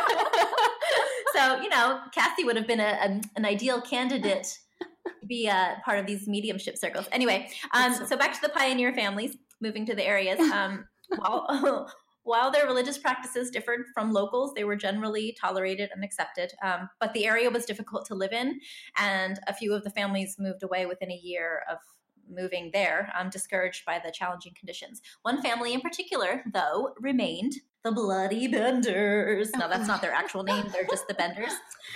so, so, you know, Kathy would have been a, a, an ideal candidate be a part of these mediumship circles. Anyway, um, so back to the pioneer families moving to the areas. Um, while, while their religious practices differed from locals, they were generally tolerated and accepted. Um, but the area was difficult to live in, and a few of the families moved away within a year of moving there, um, discouraged by the challenging conditions. One family in particular, though, remained, the Bloody Benders. No, that's not their actual name. They're just the Benders.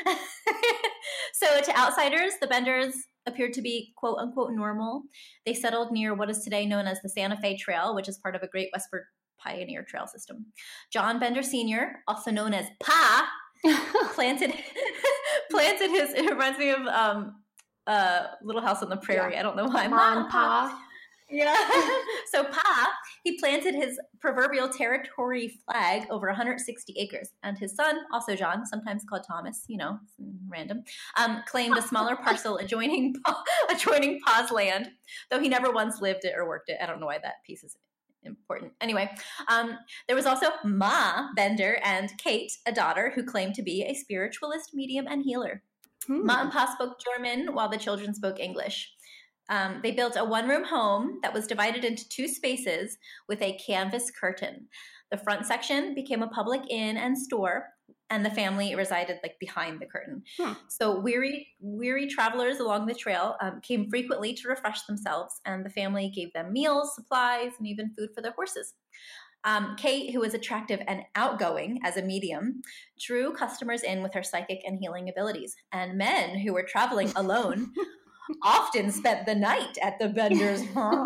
So to outsiders, the Benders appeared to be quote unquote normal. They settled near what is today known as the Santa Fe Trail, which is part of a Great Westward Pioneer Trail system. John Bender Senior, also known as Pa, planted planted his, it reminds me of um, uh, Little House on the Prairie. Yeah. I don't know why. Ma and Pa. Yeah. So Pa, he planted his proverbial territory flag over one hundred sixty acres. And his son, also John, sometimes called Thomas, you know, random, um, claimed a smaller parcel adjoining pa, adjoining Pa's land, though he never once lived it or worked it. I don't know why that piece is important. Anyway, um, there was also Ma Bender and Kate, a daughter, who claimed to be a spiritualist, medium, and healer. Hmm. Ma and Pa spoke German while the children spoke English. Um, they built a one-room home that was divided into two spaces with a canvas curtain. The front section became a public inn and store, and the family resided like behind the curtain. Hmm. So weary, weary travelers along the trail um, came frequently to refresh themselves, and the family gave them meals, supplies, and even food for their horses. Um, Kate, who was attractive and outgoing as a medium, drew customers in with her psychic and healing abilities. And men who were traveling alone often spent the night at the Benders.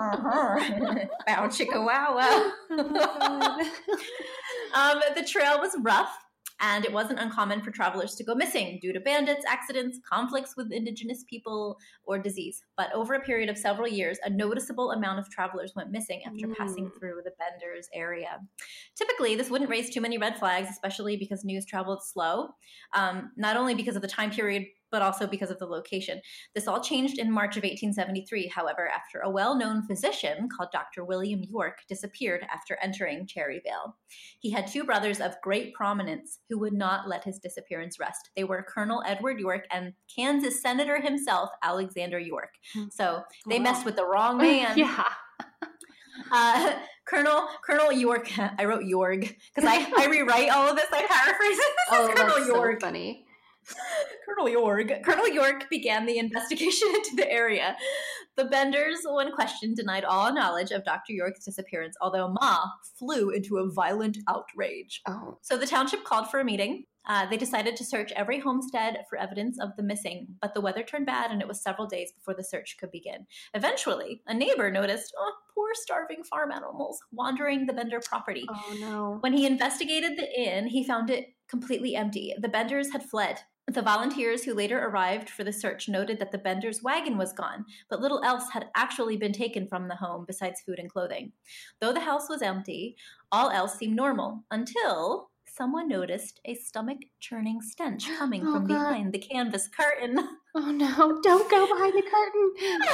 Bow chicka wow wow. um, the trail was rough, and it wasn't uncommon for travelers to go missing due to bandits, accidents, conflicts with indigenous people, or disease. But over a period of several years, a noticeable amount of travelers went missing after mm. passing through the Benders area. Typically, this wouldn't raise too many red flags, especially because news traveled slow, um, not only because of the time period, but also because of the location. This all changed in March of eighteen seventy-three, however, after a well-known physician called Doctor William York disappeared after entering Cherryvale. He had two brothers of great prominence who would not let his disappearance rest. They were Colonel Edward York and Kansas Senator himself, Alexander York. So they wow. messed with the wrong man. Yeah. Uh, Colonel Colonel York, I wrote York because I, I rewrite all of this, I paraphrase it. Oh, Colonel that's York. So funny. Colonel York. Colonel York began the investigation into the area. The Benders, when questioned, denied all knowledge of Doctor York's disappearance, although Ma flew into a violent outrage. Oh. So the township called for a meeting. Uh, they decided to search every homestead for evidence of the missing, but the weather turned bad and it was several days before the search could begin. Eventually, a neighbor noticed, oh, poor starving farm animals wandering the Bender property. Oh, no. When he investigated the inn, he found it completely empty. The Benders had fled. The volunteers who later arrived for the search noted that the Benders' wagon was gone, but little else had actually been taken from the home besides food and clothing. Though the house was empty, all else seemed normal until someone noticed a stomach-churning stench coming oh, from God. behind the canvas curtain. Oh no, don't go behind the curtain!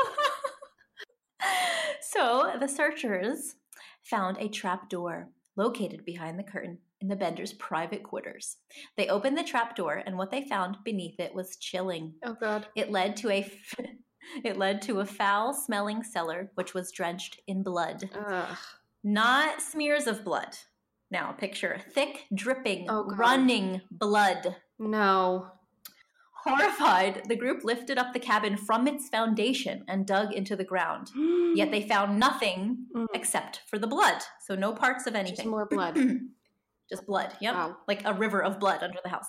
So the searchers found a trap door located behind the curtain in the Benders' private quarters. They opened the trap door, and what they found beneath it was chilling. Oh God! It led to a it led to a foul-smelling cellar, which was drenched in blood. Ugh. not smears of blood. Now, picture thick, dripping, Oh, God. running blood. No. Horrified, the group lifted up the cabin from its foundation and dug into the ground. Yet they found nothing Mm. except for the blood. So no parts of Just anything. more blood. Just blood. Yep. Wow. Like a river of blood under the house.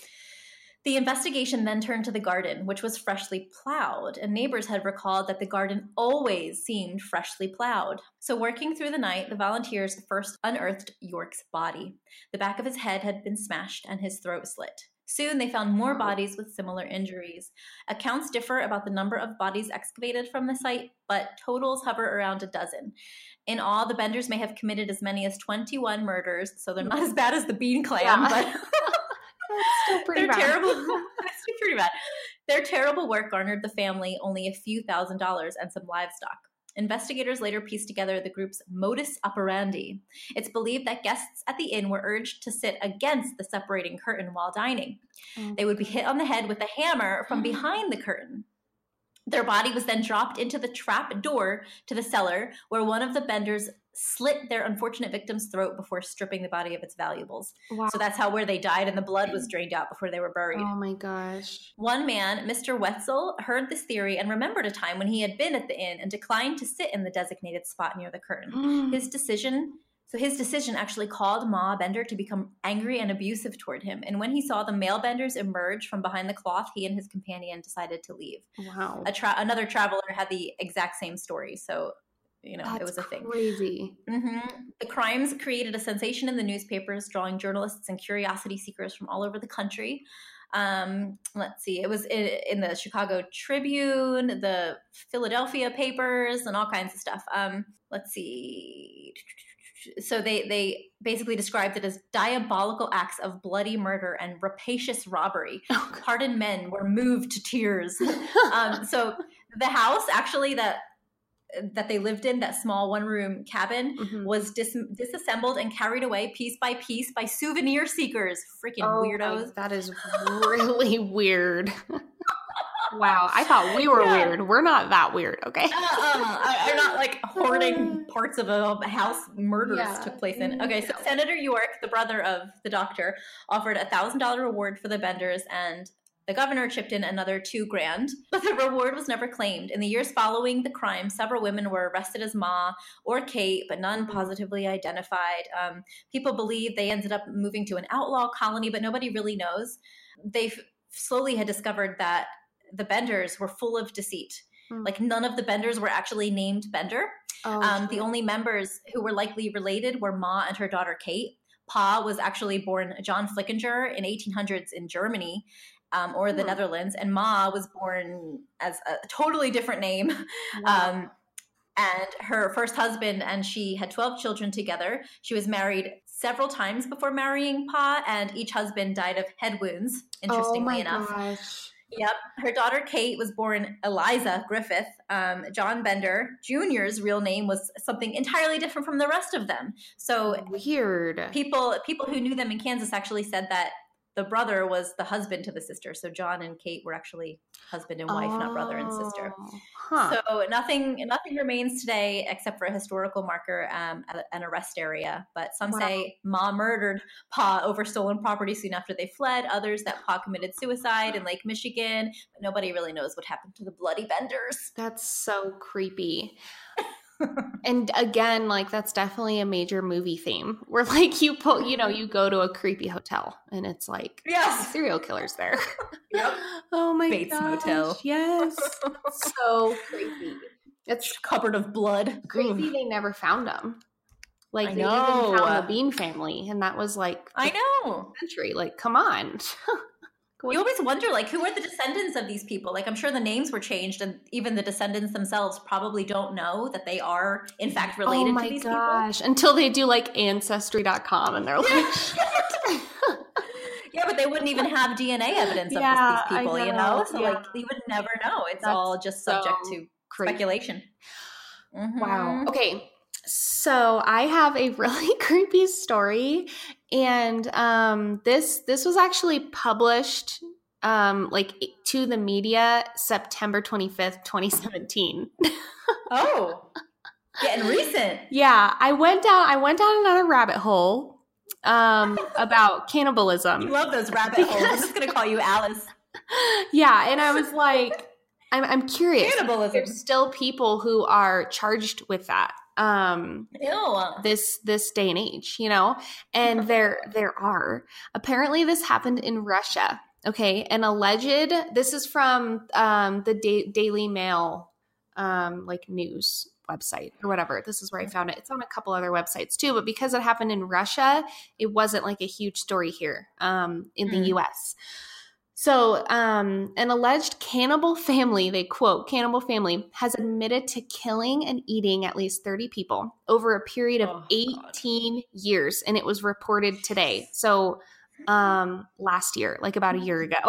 The investigation then turned to the garden, which was freshly plowed, and neighbors had recalled that the garden always seemed freshly plowed. So working through the night, the volunteers first unearthed York's body. The back of his head had been smashed and his throat slit. Soon they found more bodies with similar injuries. Accounts differ about the number of bodies excavated from the site, but totals hover around a dozen. In all, the Benders may have committed as many as twenty-one murders, so they're not as bad as the Bean Clan, Yeah. but That's still pretty they're bad. terrible. It's pretty bad. Their terrible work garnered the family only a few thousand dollars and some livestock. Investigators later pieced together the group's modus operandi. It's believed that guests at the inn were urged to sit against the separating curtain while dining. Oh. They would be hit on the head with a hammer from behind the curtain. Their body was then dropped into the trap door to the cellar, where one of the Benders slit their unfortunate victim's throat before stripping the body of its valuables. Wow. So that's how where they died, and the blood was drained out before they were buried. Oh my gosh. One man, Mister Wetzel, heard this theory and remembered a time when he had been at the inn and declined to sit in the designated spot near the curtain. His decision, so his decision actually called Ma Bender to become angry and abusive toward him. And when he saw the male Benders emerge from behind the cloth, he and his companion decided to leave. Wow. A tra- another traveler had the exact same story. So, you know, That's it was a thing. crazy. hmm The crimes created a sensation in the newspapers, drawing journalists and curiosity seekers from all over the country. Um, let's see, it was in, in the Chicago Tribune, the Philadelphia papers, and all kinds of stuff. Um, let's see. So they, they basically described it as diabolical acts of bloody murder and rapacious robbery. Oh, God. Hardened men were moved to tears. um, so the house actually that that they lived in, that small one-room cabin, Mhm. was dis- disassembled and carried away piece by piece by souvenir seekers. Freaking Oh, weirdos. my- that is really weird. Wow. I thought we were Yeah. weird. We're not that weird, okay? Uh, uh, I'm not like hoarding parts of a house murders Yeah. took place in. Okay, so No. Senator York, the brother of the doctor, offered a one thousand dollars reward for the Benders, and the governor chipped in another two grand, but the reward was never claimed. In the years following the crime, several women were arrested as Ma or Kate, but none positively identified. Um, people believe they ended up moving to an outlaw colony, but nobody really knows. They f- slowly had discovered that the Benders were full of deceit. Hmm. Like none of the Benders were actually named Bender. Oh, Um, the only members who were likely related were Ma and her daughter Kate. Pa was actually born John Flickinger in eighteen hundreds in Germany. Um, or the Hmm. Netherlands, and Ma was born as a totally different name. wow. Um, and her first husband and she had twelve children together. She was married several times before marrying Pa, and each husband died of head wounds, interestingly oh my enough. gosh. Yep. Her daughter Kate was born Eliza Griffith. Um, John Bender Junior's real name was something entirely different from the rest of them. So Weird. people people who knew them in Kansas actually said that the brother was the husband to the sister. So John and Kate were actually husband and wife, not brother and sister. Oh, Huh. So nothing nothing remains today except for a historical marker, um, at an arrest area. But some Wow. say Ma murdered Pa over stolen property soon after they fled. Others that Pa committed suicide in Lake Michigan. But nobody really knows what happened to the bloody Benders. That's so creepy. And again, like that's definitely a major movie theme where like you pull, you know, you go to a creepy hotel and it's like Yes. serial killers there. Yep. Oh my Bates gosh. Motel. Yes. So creepy. It's Cupboard of blood. creepy they never found them. Like I they know. even found the Bean family and that was like I the know. century. Like, come on. You always wonder, like, who are the descendants of these people? Like, I'm sure the names were changed, and even the descendants themselves probably don't know that they are, in fact, related oh my to these gosh. Until they do like ancestry dot com and they're like people. Yeah, but they wouldn't even have D N A evidence of Yeah, these people, I you know. know? So, Yeah. like, you would never know. It's That's all just subject so to creepy. speculation. Mhm. Wow. Okay. So I have a really creepy story, and um, this this was actually published um, like to the media September twenty-fifth, twenty seventeen. Oh. Getting recent. Yeah, I went down. I went down another rabbit hole um, about cannibalism. You love those rabbit holes. I'm just gonna call you Alice. Yeah, and I was like, I'm, I'm curious. Cannibalism. There's still people who are charged with that. Um, Ew. this this day and age, you know, and there there are. Apparently, this happened in Russia. Okay, an alleged. This is from um, the da- Daily Mail, um, like news website or whatever. This is where I found it. It's on a couple other websites too, but because it happened in Russia, it wasn't like a huge story here um, in the Mm. U S. So um, an alleged cannibal family, they quote, cannibal family has admitted to killing and eating at least thirty people over a period of Oh, eighteen God. years. And it was reported today. So um, last year, like about a year ago.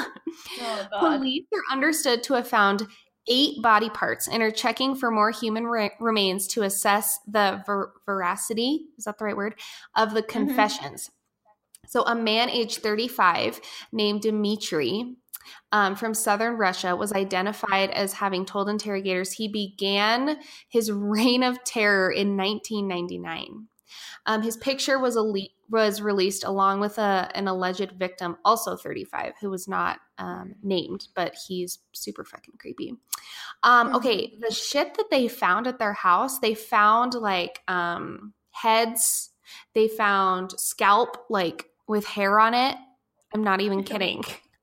Oh, God. Police are understood to have found eight body parts and are checking for more human re- remains to assess the ver- veracity, is that the right word, of the confessions. So a man aged thirty-five named Dmitry um, from southern Russia was identified as having told interrogators he began his reign of terror in nineteen ninety-nine. Um, his picture was elite, was released along with a, an alleged victim, also thirty-five, who was not um, named, but he's super fucking creepy. Um, okay, the shit that they found at their house, they found like um, heads, they found scalp like with hair on it. I'm not even kidding.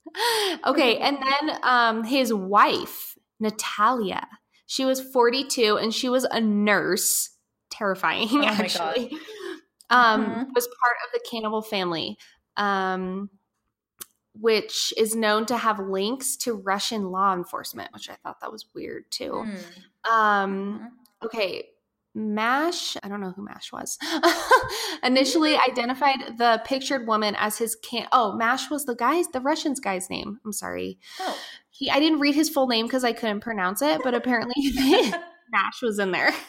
Okay, and then um, his wife, Natalia, she was forty-two and she was a nurse. Terrifying, Oh my actually. God. Um, Mhm. was part of the cannibal family, um, which is known to have links to Russian law enforcement, which I thought that was weird too. Mm. Um, okay, Mash, I don't know who Mash was. Initially identified the pictured woman as his can. Oh, Mash was the guy's, the Russian's guy's name. I'm sorry. Oh. He, I didn't read his full name because I couldn't pronounce it, but apparently Mash was in there.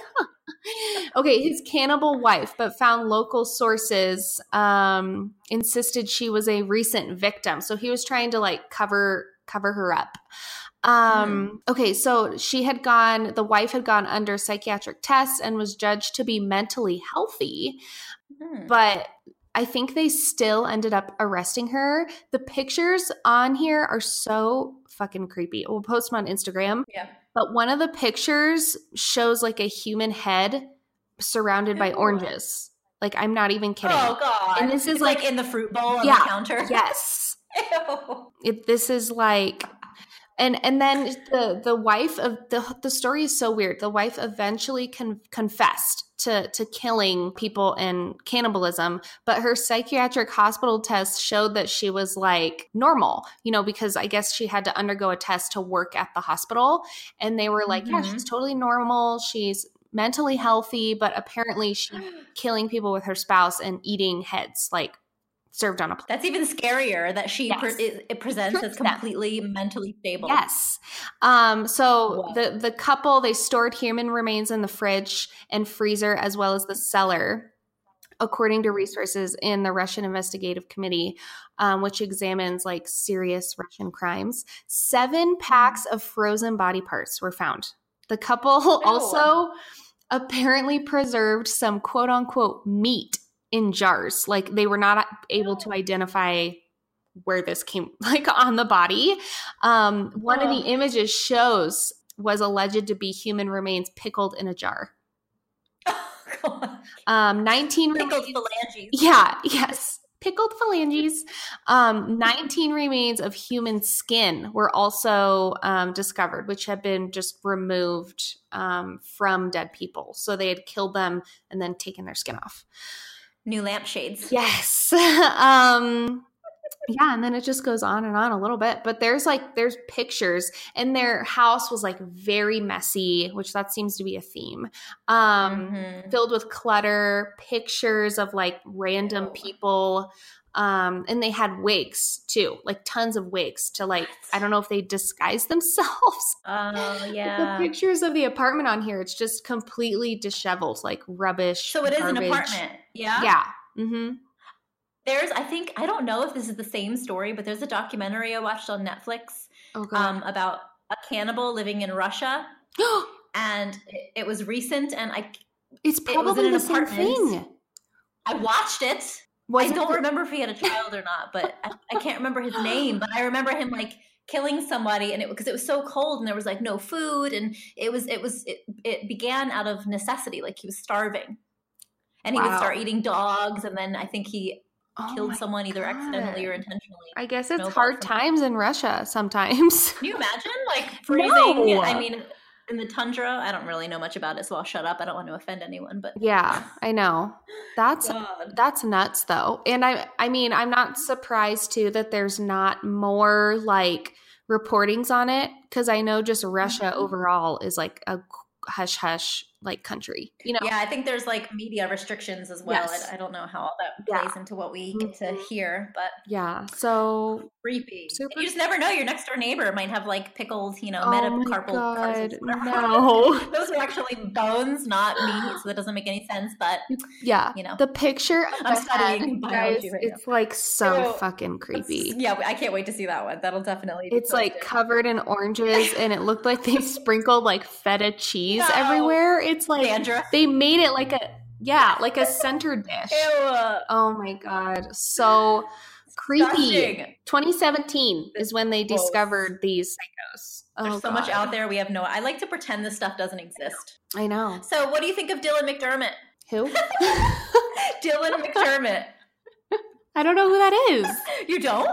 Okay, his cannibal wife, but found local sources um, insisted she was a recent victim. So he was trying to like cover cover her up. Um, mm. Okay, so she had gone, the wife had gone under psychiatric tests and was judged to be mentally healthy. Mm. But I think they still ended up arresting her. The pictures on here are so fucking creepy. We'll post them on Instagram. Yeah. But one of the pictures shows like a human head surrounded by oranges. Like, I'm not even kidding. Oh, God. And this is like, like in the fruit bowl on yeah, the counter. Yes. Ew. It, this is like, and and then the the wife of the the story is so weird. The wife eventually con- confessed to to killing people and cannibalism, but her psychiatric hospital test showed that she was like normal, you know, because I guess she had to undergo a test to work at the hospital, and they were like, mm-hmm. yeah, she's totally normal. She's mentally healthy, but apparently she's killing people with her spouse and eating heads, like served on a plate. That's even scarier that she yes. pre- it, it presents Tricks as completely them. mentally stable. Yes. Um, so wow. the, the couple, they stored human remains in the fridge and freezer as well as the cellar, according to resources in the Russian Investigative Committee, um, which examines like serious Russian crimes. Seven packs of frozen body parts were found. The couple oh. also apparently preserved some quote unquote meat in jars. Like they were not able to identify where this came, like on the body. Um, one oh. of the images shows was alleged to be human remains pickled in a jar. Oh, um, nineteen pickled remains, phalanges. Yeah, yes. Pickled phalanges. Um, nineteen remains of human skin were also um, discovered, which had been just removed um, from dead people. So they had killed them and then taken their skin off. New lampshades. Yes. um, yeah, and then it just goes on and on a little bit. But there's like, there's pictures, and their house was like very messy, which that seems to be a theme, um, mm-hmm. filled with clutter, pictures of like random people. Um, and they had wigs too, like tons of wigs to like, I don't know if they disguise themselves. Oh, yeah. The pictures of the apartment on here, it's just completely disheveled, like rubbish. So it garbage. is an apartment. Yeah. Yeah. Mm-hmm. There's, I think, I don't know if this is the same story, but there's a documentary I watched on Netflix oh, um, about a cannibal living in Russia. and it, it was recent, and I It's it was probably in an the same apartment. thing. I watched it. Was I it don't the- remember if he had a child or not, but I, I can't remember his name. But I remember him like killing somebody, and it because it was so cold, and there was like no food, and it was it was it, it began out of necessity, like he was starving, and he Wow. would start eating dogs, and then I think he Oh killed my someone either accidentally God. or intentionally. I guess it's Snowball hard from- times in Russia sometimes. Can you imagine like freezing? No. I mean, in the tundra, I don't really know much about it, so I'll shut up. I don't want to offend anyone, but Yeah, I know. That's God. that's nuts though. And I I mean, I'm not surprised too that there's not more like reportings on it, because I know just Russia Mhm. overall is like a hush hush like country, you know. Yeah, I think there's like media restrictions as well. Yes. I, I don't know how all that Yeah. plays into what we get to Mhm. hear, but Yeah. So creepy. Super- And you just never know. Your next door neighbor might have like pickled, you know, oh my metacarpal God, carcinoid. no. Those are actually bones, not meat, so that doesn't make any sense. But Yeah. You know. The picture of I'm the studying head, biology guys, right now. it's like so So, fucking creepy. yeah, I can't wait to see that one. That'll definitely. Be It's like posted. covered in oranges, and it looked like they sprinkled like feta cheese No. everywhere. It's like dandruff. they made it like a yeah, like a center dish. Ew. Oh my God, so creepy. Disgusting. twenty seventeen is when they Gross. discovered these psychos. There's Oh, so much God. out there we have no. I like to pretend this stuff doesn't exist. I know. So, what do you think of Dylan McDermott? Who? Dylan McDermott. I don't know who that is. You don't?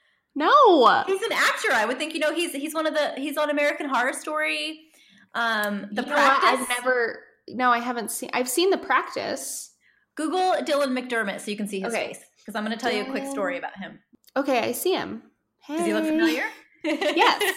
No. He's an actor. I would think you know he's he's one of the he's on American Horror Story. Um, the You know what? Practice. I've never. No, I haven't seen. I've seen The Practice. Google Dylan McDermott so you can see his Okay. face because I'm going to tell you a quick Dylan- story about him. Okay, I see him. Hey. Does he look familiar? Yes.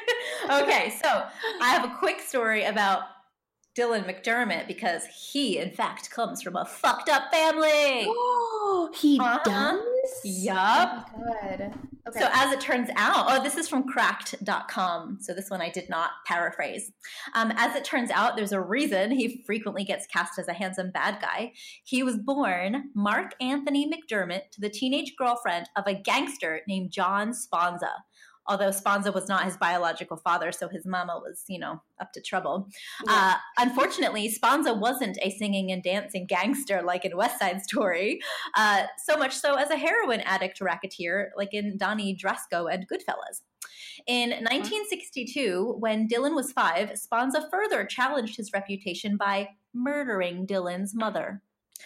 Okay, so I have a quick story about Dylan McDermott because he, in fact, comes from a fucked up family. Oh, he Uh-huh. does? Yup. Oh my God. Okay. So as it turns out, oh, this is from cracked dot com. So this one I did not paraphrase. Um, as it turns out, there's a reason he frequently gets cast as a handsome bad guy. He was born Mark Anthony McDermott to the teenage girlfriend of a gangster named John Sponza. Although Sponza was not his biological father, so his mama was, you know, up to trouble. Yeah. Uh, unfortunately, Sponza wasn't a singing and dancing gangster like in West Side Story, uh, so much so as a heroin addict racketeer like in Donnie Brasco and Goodfellas. In nineteen sixty-two, when Dylan was five, Sponza further challenged his reputation by murdering Dylan's mother.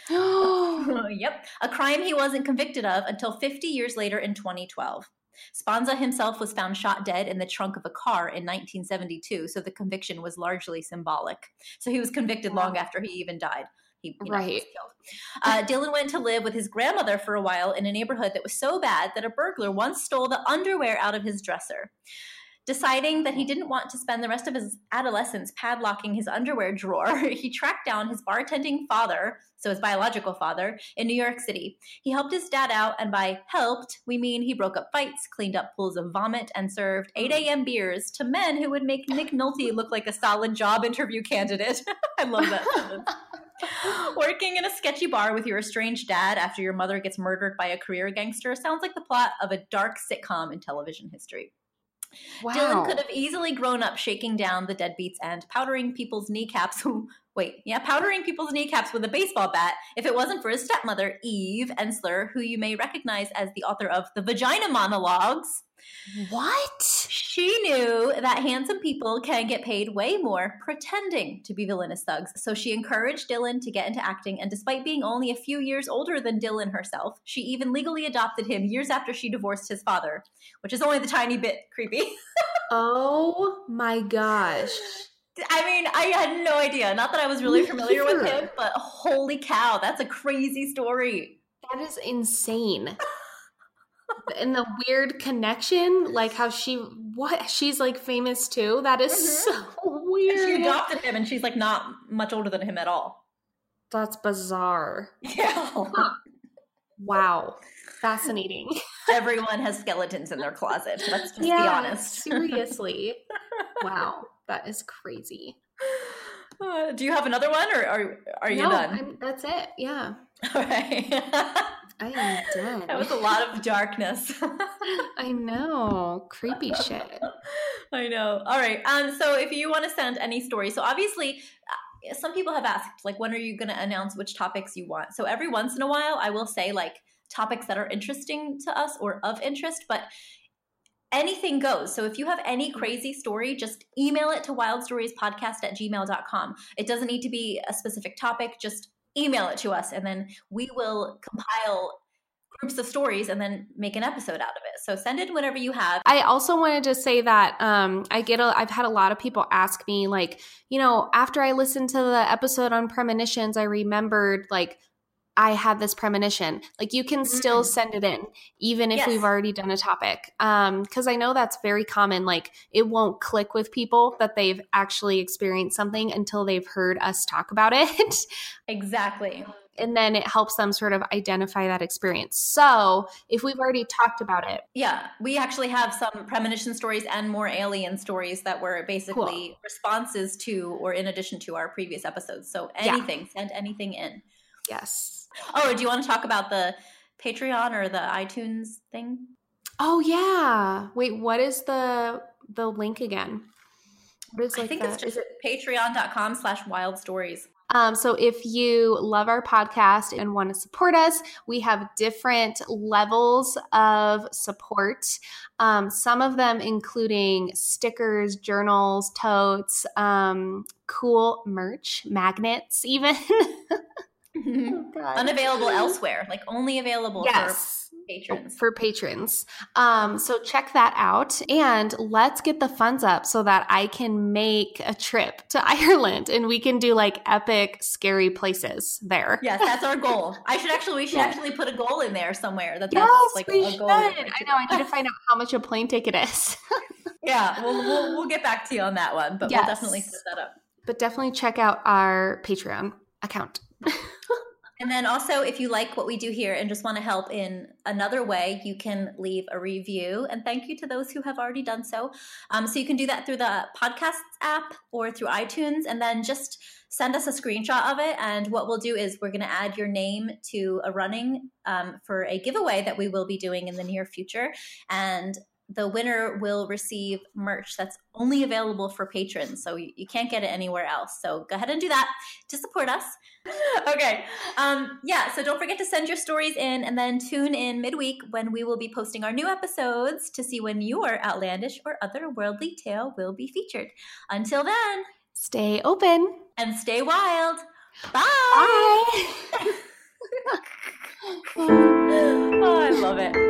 Yep, a crime he wasn't convicted of until fifty years later in twenty twelve. Sponza himself was found shot dead in the trunk of a car in nineteen seventy-two, so the conviction was largely symbolic. So he was convicted long after he even died. He you know, Right. was killed. Uh, Dylan went to live with his grandmother for a while in a neighborhood that was so bad that a burglar once stole the underwear out of his dresser. Deciding that he didn't want to spend the rest of his adolescence padlocking his underwear drawer, he tracked down his bartending father, so his biological father, in New York City. He helped his dad out, and by helped, we mean he broke up fights, cleaned up pools of vomit, and served eight a.m. beers to men who would make Nick Nolte look like a solid job interview candidate. I love that sentence. Working in a sketchy bar with your estranged dad after your mother gets murdered by a career gangster sounds like the plot of a dark sitcom in television history. Wow. Dylan could have easily grown up shaking down the deadbeats and powdering people's kneecaps. Wait, yeah, powdering people's kneecaps with a baseball bat if it wasn't for his stepmother, Eve Ensler, who you may recognize as the author of The Vagina Monologues. What? She knew that handsome people can get paid way more pretending to be villainous thugs, so she encouraged Dylan to get into acting, and despite being only a few years older than Dylan herself, she even legally adopted him years after she divorced his father, which is only the tiny bit creepy. Oh my gosh. I mean, I had no idea. Not that I was really Me familiar with either. him, but holy cow, that's a crazy story. That is insane. And the weird connection, like how she, what, she's like famous too. That is Mhm. so weird. She adopted him, and she's like not much older than him at all. That's bizarre. Yeah. Wow. Fascinating. Everyone has skeletons in their closet. Let's just be Yeah, honest. seriously. Wow. That is crazy. Uh, do you have another one, or are, are you no, done? I'm- that's it. Yeah. All right. I am dead. That was a lot of darkness. I know. Creepy shit. I know. All right. Um. So if you want to send any stories, so obviously uh, some people have asked, like, when are you going to announce which topics you want? So every once in a while, I will say, like, topics that are interesting to us or of interest, but anything goes. So if you have any crazy story, just email it to wildstoriespodcast at gmail dot com. It doesn't need to be a specific topic. Just email it to us, and then we will compile groups of stories and then make an episode out of it. So send in whatever you have. I also wanted to say that um, I get a, I've had a lot of people ask me, like, you know, after I listened to the episode on premonitions, I remembered, like, I had this premonition. Like, you can still Mm. send it in, even if Yes. we've already done a topic. Um, because I know that's very common. Like, it won't click with people that they've actually experienced something until they've heard us talk about it. Exactly. And then it helps them sort of identify that experience. So if we've already talked about it. Yeah, we actually have some premonition stories and more alien stories that were basically Cool. responses to or in addition to our previous episodes. So Yeah. anything, send anything in. Yes. Oh, do you want to talk about the Patreon or the iTunes thing? Oh yeah. Wait, what is the the link again? What is I like think the, it's just is it patreon.com slash wild stories. Um, so if you love our podcast and want to support us, we have different levels of support. Um, some of them including stickers, journals, totes, um, cool merch, magnets even. Oh, God. Unavailable elsewhere, like only available Yes. for patrons. For patrons. Um, so check that out, and let's get the funds up so that I can make a trip to Ireland and we can do like epic, scary places there. Yes, that's our goal. I should actually, we should Yeah. actually put a goal in there somewhere. That Yes, that's like we a should. goal. I know. I need to find out how much a plane ticket is. Yeah, we'll, we'll we'll get back to you on that one, but Yes. we'll definitely set that up. But definitely check out our Patreon account. And then also, if you like what we do here and just want to help in another way, you can leave a review. And thank you to those who have already done so. Um, so you can do that through the podcasts app or through iTunes, and then just send us a screenshot of it. And what we'll do is we're going to add your name to a running um, for a giveaway that we will be doing in the near future. And the winner will receive merch that's only available for patrons. So you, you can't get it anywhere else. So go ahead and do that to support us. Okay. Um, yeah. So don't forget to send your stories in, and then tune in midweek when we will be posting our new episodes to see when your outlandish or otherworldly tale will be featured. Until then, Stay open. and stay wild. Bye. Bye. Oh, I love it.